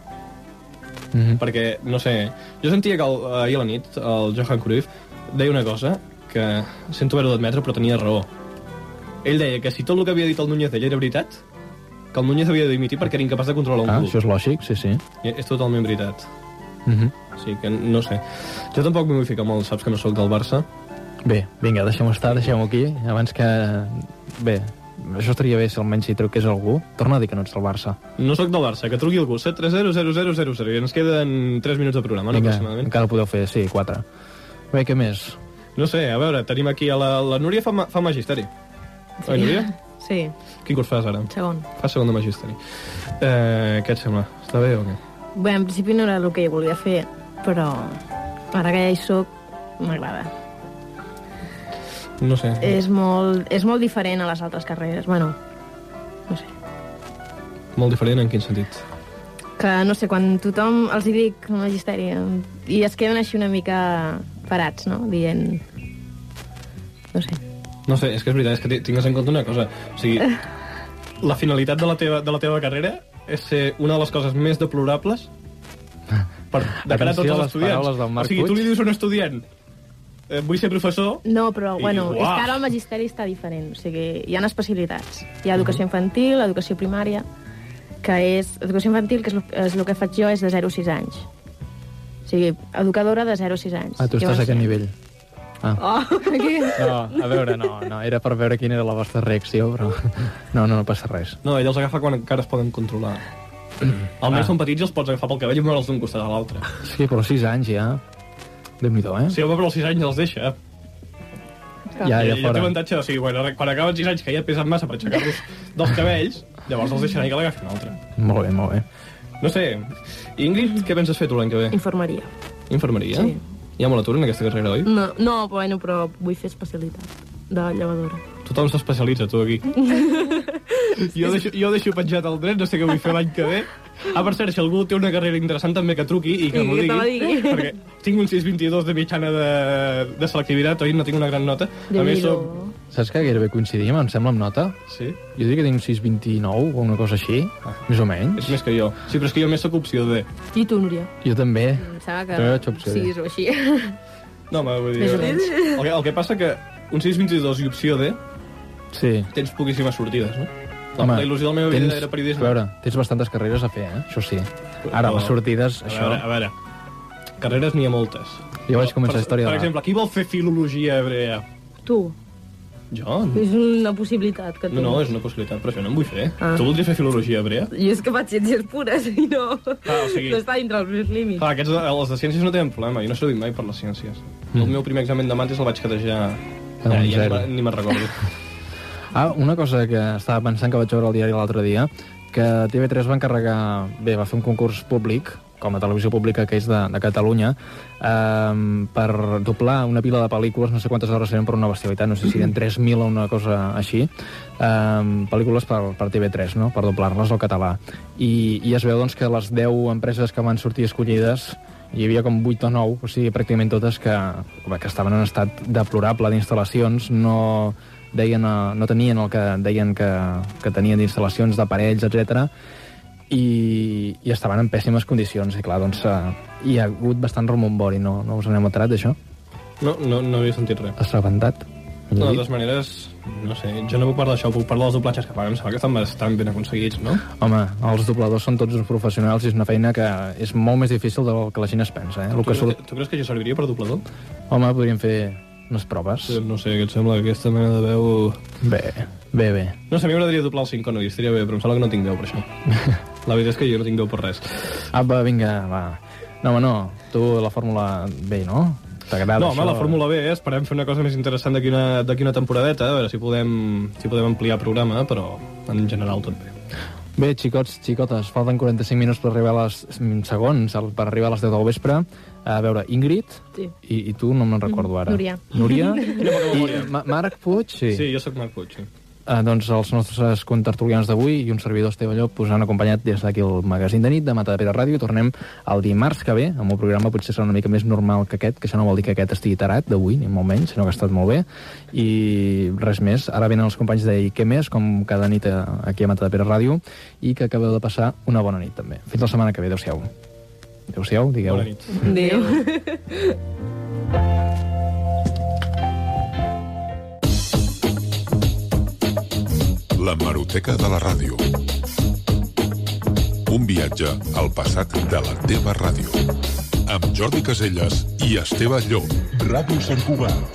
Mm-hmm. Perquè, no sé, jo sentia que el, ahir a la nit el Johan Cruyff deia una cosa que sento haver-ho d'admetre, però tenia raó. Ell deia que si tot el que havia dit el Núñez d'ell era veritat, que el Núñez havia de dimitir perquè era incapaç de controlar un
ah,
club.
Això és lògic, sí, sí.
I és totalment veritat.
Mm-hmm.
O sigui que, no sé. Jo tampoc m'hi vull ficar molt, saps que no sóc del Barça.
Bé, vinga, deixem-ho estar, deixem-ho aquí, abans que... Bé, això estaria bé si almenys hi truqués algú. Torna a dir que no ets del Barça.
No sóc del Barça, que truqui algú. set tres zero zero zero zero zero i ens queden tres minuts de programa, no,
vinga,
aproximadament.
Encara podeu fer, sí, quatre. Bé, què més?
No sé, a veure, tenim aquí a la, la Núria fa, fa magisteri. Sí. Oi, Núria?
Sí.
Quin curs fas ara?
Segon.
Fa segon de magisteri. Eh, què et sembla? Està bé o què?
Bé, en principi no era el que jo volia fer, però ara que ja hi soc, m'agrada.
No sé.
És molt, és molt diferent a les altres carreres. Bueno, no sé.
Molt diferent en quin sentit?
Que, no sé, quan tothom els hi dic magisteri i es queden així una mica parats, no? Dient... No sé.
No sé, és que és veritat, és que tingues en compte una cosa. O sigui, la finalitat de la teva, de la teva carrera és ser una de les coses més deplorables per, de cara a tots els estudiants. O sigui, tu li dius a un estudiant eh, vull ser professor...
No, però,
i,
bueno,
uah.
és que ara el magisteri està diferent. O sigui, hi ha especialitats. Hi ha educació infantil, educació primària, que és... Educació infantil, que és el, és el que faig jo, és de zero a sis anys. O sigui, educadora de zero a sis anys.
Ah, tu estàs a aquest nivell. Ah.
Oh, aquí...
No, a veure, no, no, era per veure quina era la vostra reacció, però no, no, no passa res.
No, ell els agafa quan encara es poden controlar. Almenys ah. són petits i els pots agafar pel cabell i moure'ls d'un costat a l'altre.
Sí, però sis anys ja... Déu-n'hi-do, eh?
Sí, home, però als sis anys els deixa.
Ja, ja, ja
fora. Ja té avantatge, o sigui, bueno, quan acaben sis anys que ja pesen massa per aixecar-los dels cabells, llavors els deixaran i que l'agafin un altre.
Molt bé, molt bé.
No sé, Ingrid, què penses fer tu l'any que ve?
Infermeria.
Infermeria?
Sí.
Hi ha molt atur en aquesta carrera, oi?
No, no, bueno, però vull fer especialitat de llevadora.
Tothom s'especialitza, tu, aquí. jo, deixo, jo deixo penjat el dret, no sé què vull fer l'any que ve. Ah, per cert, si algú té una carrera interessant també que truqui i que m'ho digui, digui. Perquè tinc un sis vint-i-dos de mitjana de, de selectivitat, oi? No tinc una gran nota. A més, soc...
Saps que gairebé coincidim, em sembla, amb nota?
Sí?
Jo diria que tinc sis vint-i-nou o una cosa així, ah. més o menys.
És més que jo. Sí, però és que jo més soc opció D.
I tu, Núria?
Jo també.
Em sembla que sis o així.
No, home, vull dir... El que, el que passa que un sis vint-i-dos i opció D
sí.
tens poquíssimes sortides, no? La,
Home,
la il·lusió de la meva
tens,
vida era periodisme.
A veure, tens bastantes carreres a fer, eh? Això sí. Ara, no, les sortides,
a
això...
Veure, a veure, carreres n'hi ha moltes.
Jo vaig començar
per,
història
per
de...
Per exemple, qui vol fer filologia hebrea?
Tu.
Jo?
És una possibilitat que tu...
No, no, és una possibilitat, però això no em vull fer.
Ah.
Tu voldries fer filologia hebrea?
Jo és que faig ciències pures i no...
Ah, o sigui...
no està dintre els meus límits.
Clar, aquests, els de ciències no tenen problema, jo no he servit mai per les ciències. Mm. El meu primer examen de mates el vaig catejar
Un
ja, ja
zero.
ni me'n recordo.
Ah, una cosa que estava pensant que vaig veure al diari l'altre dia, que T V tres va encarregar... Bé, va fer un concurs públic, com a televisió pública que és de, de Catalunya, eh, per doblar una pila de pel·lícules, no sé quantes hores eren per una bestialitat, no sé si eren tres mil o una cosa així, eh, pel·lícules per, per T V tres, no?, per doblar-les al català. I, I es veu doncs, que les deu empreses que van sortir escollides hi havia com vuit o nou, o sigui, pràcticament totes que, que estaven en estat deplorable d'instal·lacions, no, deien, no tenien el que deien que, que tenien d'instal·lacions, d'aparells, etcètera, i, i estaven en pèssimes condicions. I clar, doncs, uh, hi ha hagut bastant rebombori, no, no us n'heu enterat d'això?
No, no, no havia sentit res.
Assabentat?
No, de totes maneres, no sé, jo no puc parlar d'això, puc parlar dels doblatges que fan, em sembla que estan bastant ben aconseguits, no?
Home, els dobladors són tots uns professionals i és una feina que és molt més difícil del que la gent es pensa, eh?
Tu,
que surt...
tu creus que jo serviria per doblador?
Home, podríem fer unes proves.
No sé, què et sembla que aquesta mena de veu...
Bé, bé, bé.
No sé, a mi m'agradaria doblar el cinc, no, i estaria bé, però em sembla que no tinc veu per això. La veritat és que jo no tinc veu per res.
Apa, vinga, va. No, home, no, tu la fórmula bé, no?
No, home, la Fórmula B, esperem fer una cosa més interessant d'aquí una, d'aquí una temporadeta, a veure si podem, si podem ampliar el programa, però en general tot bé.
Bé, xicots, xicotes, falten quaranta-cinc minuts per arribar a les segons, per arribar a les deu del vespre. A veure, Ingrid,
sí.
i, i tu no me'n recordo ara.
Núria.
Núria, i Ma Marc Puig, sí.
Sí, jo sóc Marc Puig, sí.
Uh, doncs els nostres contertulians d'avui i un servidor Esteve Llop us han acompanyat des d'aquí el magazín de nit de Matadepera Ràdio. Tornem el dimarts que ve amb un programa potser serà una mica més normal que aquest, que això no vol dir que aquest estigui tarat d'avui, ni molt menys, sinó que ha estat molt bé. I res més, ara venen els companys de I Què Més, com cada nit aquí a Matadepera Ràdio, i que acabeu de passar una bona nit també. Fins la setmana que ve, adeu-siau. Adeu-siau, digueu.
Bona nit.
Adéu.
La Hemeroteca de la Ràdio. Un viatge al passat de la teva ràdio. Amb Jordi Caselles i Esteve Llop. Ràdio Sant Cugat.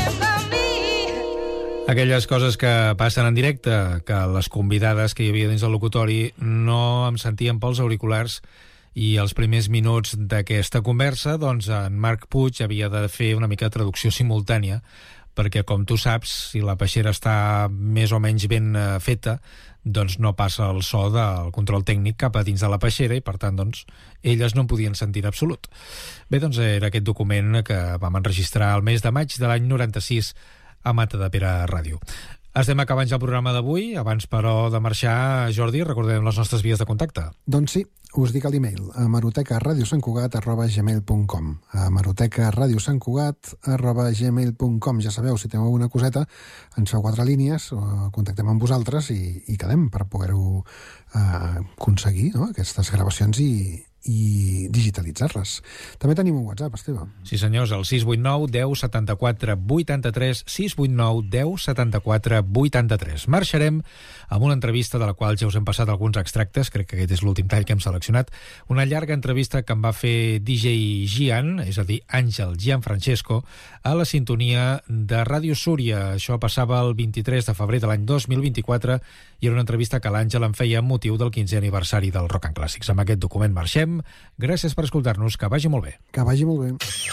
Aquelles coses que passen en directe, que les convidades que hi havia dins del locutori no em sentien pels auriculars, i els primers minuts d'aquesta conversa, doncs en Marc Puig havia de fer una mica de traducció simultània, perquè, com tu saps, si la peixera està més o menys ben feta, doncs no passa el so del control tècnic cap a dins de la peixera i, per tant, doncs, elles no en podien sentir en absolut. Bé, doncs era aquest document que vam enregistrar el mes de maig de l'any noranta-sis a Matadepera Ràdio. Estem acabant ja el programa d'avui. Abans, però, de marxar, Jordi, recordem les nostres vies de contacte.
Doncs sí, us dic l'email, hemerotecaradiosantcugat arroba gmail punt com, hemerotecaradiosantcugat arroba gmail punt com. Ja sabeu, si teniu alguna coseta, ens feu quatre línies, contactem amb vosaltres i, i quedem per poder-ho eh, aconseguir, no?, aquestes gravacions i, i digitalitzar-les. També tenim un WhatsApp, Esteve.
Sí, senyors, el sis vuit nou deu setanta-quatre vuitanta-tres, sis vuit nou deu setanta-quatre vuitanta-tres. Marxarem amb una entrevista de la qual ja us hem passat alguns extractes, crec que aquest és l'últim tall que hem seleccionat, una llarga entrevista que em va fer D J Gian, és a dir, Àngel Gianfrancesco, a la sintonia de Ràdio Súria. Això passava el vint-i-tres de febrer de l'any dos mil vint-i-quatre i era una entrevista que l'Àngel em feia amb motiu del quinzè aniversari del Rock and Clàssics. Amb aquest document marxem. Gràcies per escoltar-nos, que vagi molt bé.
Que vagi molt bé.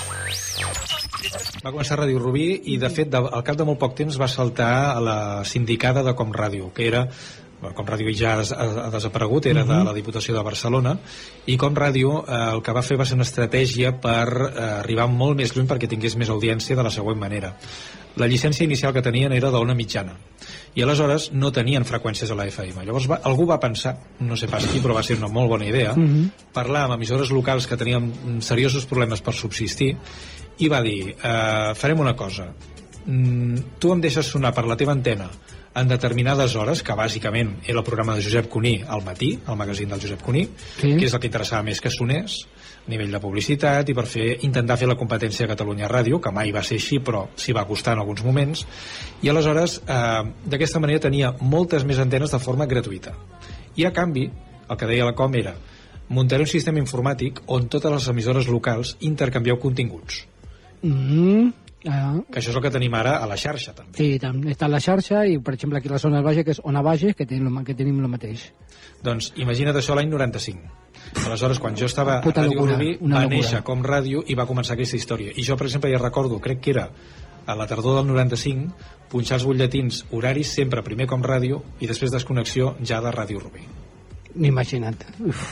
Va començar Ràdio Rubí i, de fet, al cap de molt poc temps va saltar a la sindicada de Com Ràdio, que era, Com Ràdio ja ha desaparegut, era de la Diputació de Barcelona, i Com Ràdio eh, el que va fer va ser una estratègia per eh, arribar molt més lluny perquè tingués més audiència de la següent manera. La llicència inicial que tenien era d'ona mitjana, i aleshores no tenien freqüències a la F M. Llavors va, algú va pensar, no sé pas qui, però va ser una molt bona idea, uh-huh. parlar amb emissores locals que tenien seriosos problemes per subsistir, i va dir, eh, farem una cosa, mm, tu em deixes sonar per la teva antena en determinades hores, que bàsicament era el programa de Josep Cuní al matí, el magazín del Josep Cuní, sí. que és el que interessava més que sonés, a nivell de publicitat, i per fer, intentar fer la competència a Catalunya Ràdio, que mai va ser així, però s'hi va costar en alguns moments, i aleshores, eh, d'aquesta manera tenia moltes més antenes de forma gratuïta. I a canvi, el que deia la Com era, muntaré un sistema informàtic on totes les emissores locals intercanvieu continguts.
Mm, ah.
Que això és el que tenim ara a la xarxa, també.
Sí, està a la xarxa, i per exemple aquí a la zona baixa, que és Ona Bages, que tenim, que tenim el mateix.
Doncs imagina't això l'any noranta-cinc. Aleshores, quan jo estava
Puta
a Ràdio
locura,
Rubí,
una
va
locura.
néixer Com Ràdio i va començar aquesta història. I jo, per exemple, ja recordo, crec que era
a la tardor del noranta-cinc, punxar els butlletins horaris sempre primer com ràdio i després desconnexió ja de Ràdio Rubí.
M'imagina't.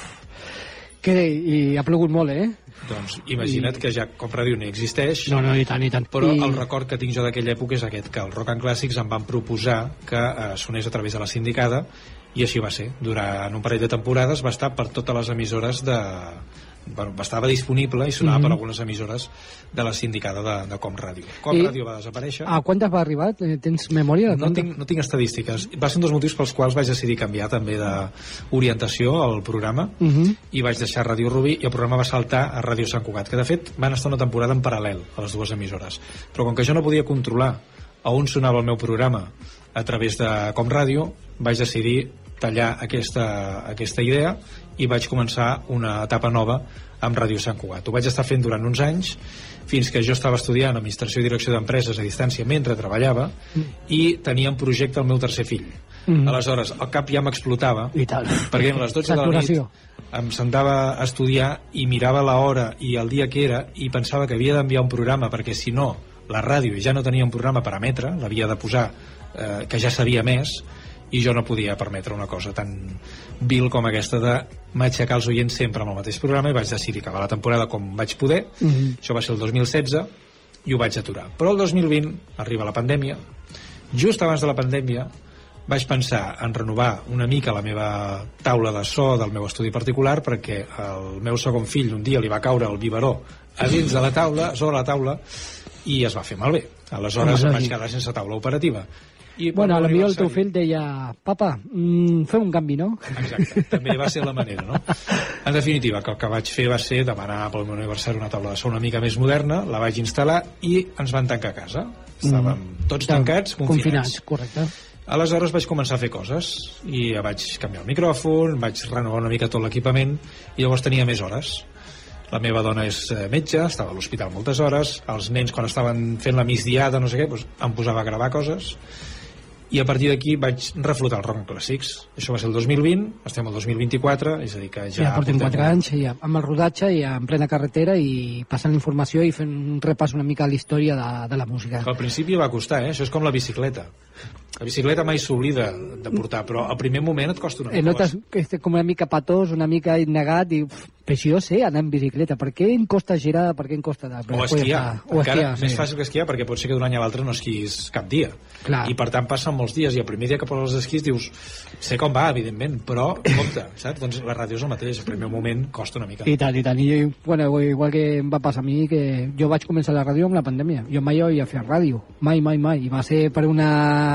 Que, I ha plogut molt, eh?
Doncs imagina't I... que ja com ràdio no existeix.
No, no, i tant, i tant.
Però
I...
el record que tinc jo d'aquella època és aquest, que el Rock and Classics em van proposar que eh, sonés a través de la sindicada, i així va ser. Durant un parell de temporades va estar per totes les emissores de... Bueno, estava disponible i sonava mm-hmm. per algunes emissores de la sindicada de, de Com Ràdio. Com I... Ràdio va desaparèixer.
A quantes va arribar? Tens memòria?
No tinc, no tinc estadístiques. Va ser un dels motius pels quals vaig decidir canviar també d'orientació al programa
mm-hmm.
i vaig deixar Ràdio Rubí i el programa va saltar a Ràdio Sant Cugat, que de fet van estar una temporada en paral·lel a les dues emissores. Però com que jo no podia controlar a on sonava el meu programa a través de Com Ràdio, vaig decidir tallar aquesta, aquesta idea i vaig començar una etapa nova amb Ràdio Sant Cugat. Ho vaig estar fent durant uns anys fins que jo estava estudiant Administració i Direcció d'Empreses a distància mentre treballava mm. i tenia en projecte el meu tercer fill. Mm. Aleshores, el cap ja m'explotava perquè a les dotze de la nit em sentava a estudiar i mirava l'hora i el dia que era i pensava que havia d'enviar un programa perquè si no, la ràdio ja no tenia un programa per emetre, l'havia de posar eh, que ja sabia més i jo no podia permetre una cosa tan vil com aquesta de m'aixecar els oients sempre amb el mateix programa i vaig decidir acabar la temporada com vaig poder.
Mm-hmm.
Això va ser el dos mil setze i ho vaig aturar. Però el dos mil vint arriba la pandèmia. Just abans de la pandèmia vaig pensar en renovar una mica la meva taula de so del meu estudi particular perquè el meu segon fill un dia li va caure el biberó a dins de la taula, sobre la taula, i es va fer malbé. Aleshores em vaig quedar sense taula operativa.
I bueno, a millor el teu fill deia papa, mm, fem un canvi, no?
Exacte, també va ser la manera, no? En definitiva, que el que vaig fer va ser demanar pel meu aniversari una taula de so una mica més moderna, la vaig instal·lar i ens van tancar a casa. Estàvem mm. tots tancats, confinats.
Confinats, correcte.
Aleshores vaig començar a fer coses i vaig canviar el micròfon, vaig renovar una mica tot l'equipament i llavors tenia més hores. La meva dona és metge, estava a l'hospital moltes hores, els nens quan estaven fent la migdiada, no sé què, doncs em posava a gravar coses i a partir d'aquí vaig reflotar el Rock and Classics. Això va ser el dos mil vint, estem al dos mil vint-i-quatre, és a dir que ja...
Ja portem quatre anys, ja, amb el rodatge i en plena carretera i passant informació i fent un repàs una mica a la història de, de la música.
Al principi va costar, eh? Això és com la bicicleta. La bicicleta mai s'oblida de portar, però al primer moment et costa una mica.
Eh, notes que estic com una mica patós, una mica negat, i uf, però si jo sé anar en bicicleta, per què em costa girar, per què em costa... De,
o esquiar, o encara
esquiar,
més
sí.
fàcil que esquiar, perquè pot ser que d'un any a l'altre no esquis cap dia.
Clar.
I per tant passen molts dies, i el primer dia que poses els esquís dius, sé com va, evidentment, però compte, saps? Doncs la ràdio és el mateix, el primer moment costa una mica.
I tant, i tant, i bueno, igual que em va passar a mi, que jo vaig començar la ràdio amb la pandèmia, jo mai havia fet ràdio, mai, mai, mai, i va ser per una...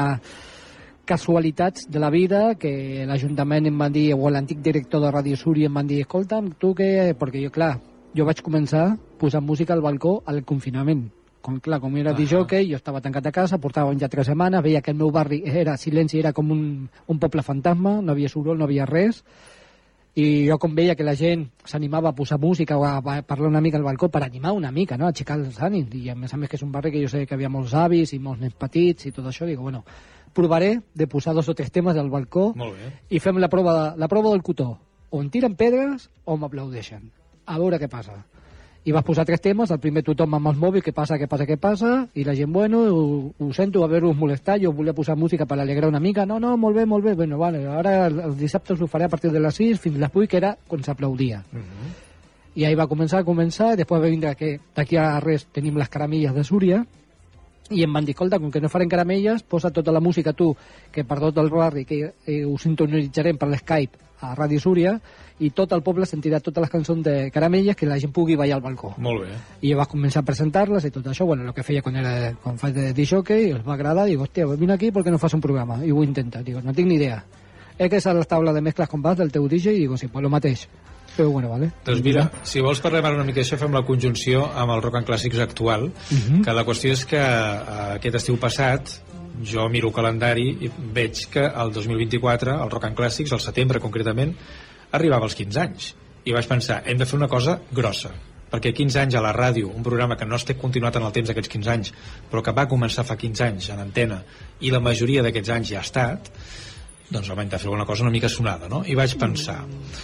casualitats de la vida que l'Ajuntament em van dir, o l'antic director de Ràdio Súria em van dir, escolta'm, tu què... Perquè jo, clar, jo vaig començar posant música al balcó al confinament. Com, clar, com era uh -huh. disjockey, jo estava tancat a casa, portava ja tres setmanes, veia que el meu barri era silenci, era com un, un poble fantasma, no havia soroll, no havia res, i jo com veia que la gent s'animava a posar música o a parlar una mica al balcó per animar una mica, no? A aixecar els ànims, i a més a més que és un barri que jo sé que havia molts avis i molts nens petits i tot això, dic, bueno, provaré de posar dos o tres temes del balcó i fem la prova, la prova del cotó. O em tiren pedres o m'aplaudeixen. A veure què passa. I vas posar tres temes, el primer tothom amb els mòbils, què passa, què passa, què passa, i la gent, bueno, ho, ho sento, haver-vos molestat, jo volia posar música per alegrar una mica, no, no, molt bé, molt bé, bueno, vale, ara els dissabtes ho faré a partir de les sis fins a les vuit, que era quan s'aplaudia. Uh -huh. I ahí va començar a començar, i després va vindre que d'aquí a res tenim les caramelles de Súria, i em van dir, escolta, com que no farem caramelles, posa tota la música tu, que per tot el barri, que eh, ho sintonitzarem per l'Skype a Ràdio Súria, i tot el poble sentirà totes les cançons de caramelles que la gent pugui ballar al balcó.
Molt bé.
I jo vaig començar a presentar-les i tot això, bueno, el que feia quan era quan faig de disjockey, els va agradar, i dic, hòstia, vine aquí perquè no fas un programa, i ho intenta, dic, no tinc ni idea. És que és a la taula de mescles com vas del teu D J, i dic, sí, pues lo mateix. Però bueno, vale.
Doncs mira, si vols parlem ara una mica d'això, fem la conjunció amb el Rock and Classics actual, uh-huh. que la qüestió és que uh, aquest estiu passat jo miro el calendari i veig que el dos mil vint-i-quatre, el Rock and Classics, al setembre concretament, arribava als quinze anys. I vaig pensar, hem de fer una cosa grossa, perquè quinze anys a la ràdio, un programa que no esté continuat en el temps d'aquests quinze anys, però que va començar fa quinze anys en antena, i la majoria d'aquests anys ja ha estat, doncs home, hem de fer alguna cosa una mica sonada, no? I vaig pensar,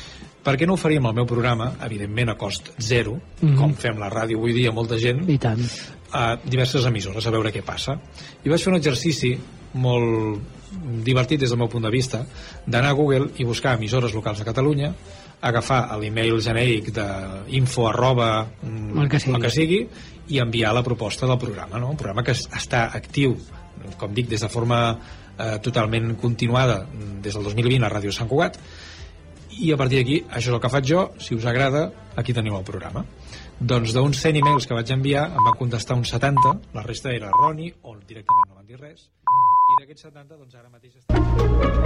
per què no oferim el meu programa, evidentment a cost zero,
Mhm.
com fem la ràdio avui dia molta gent,
I tant.
a diverses emissores a veure què passa. I vaig fer un exercici molt divertit des del meu punt de vista, d'anar a Google i buscar emissores locals a Catalunya, agafar l'email genèric d'info arroba
El que sigui.
el que sigui i enviar la proposta del programa, no? Un programa que es- està actiu, com dic, des de forma eh, totalment continuada des del dos mil vint a Ràdio Sant Cugat, i a partir d'aquí, això és el que faig jo. Si us agrada, aquí teniu el programa. Doncs d'uns cent emails que vaig enviar em van contestar uns setanta, la resta era erroni o directament no van dir res, i d'aquests setanta doncs ara mateix estan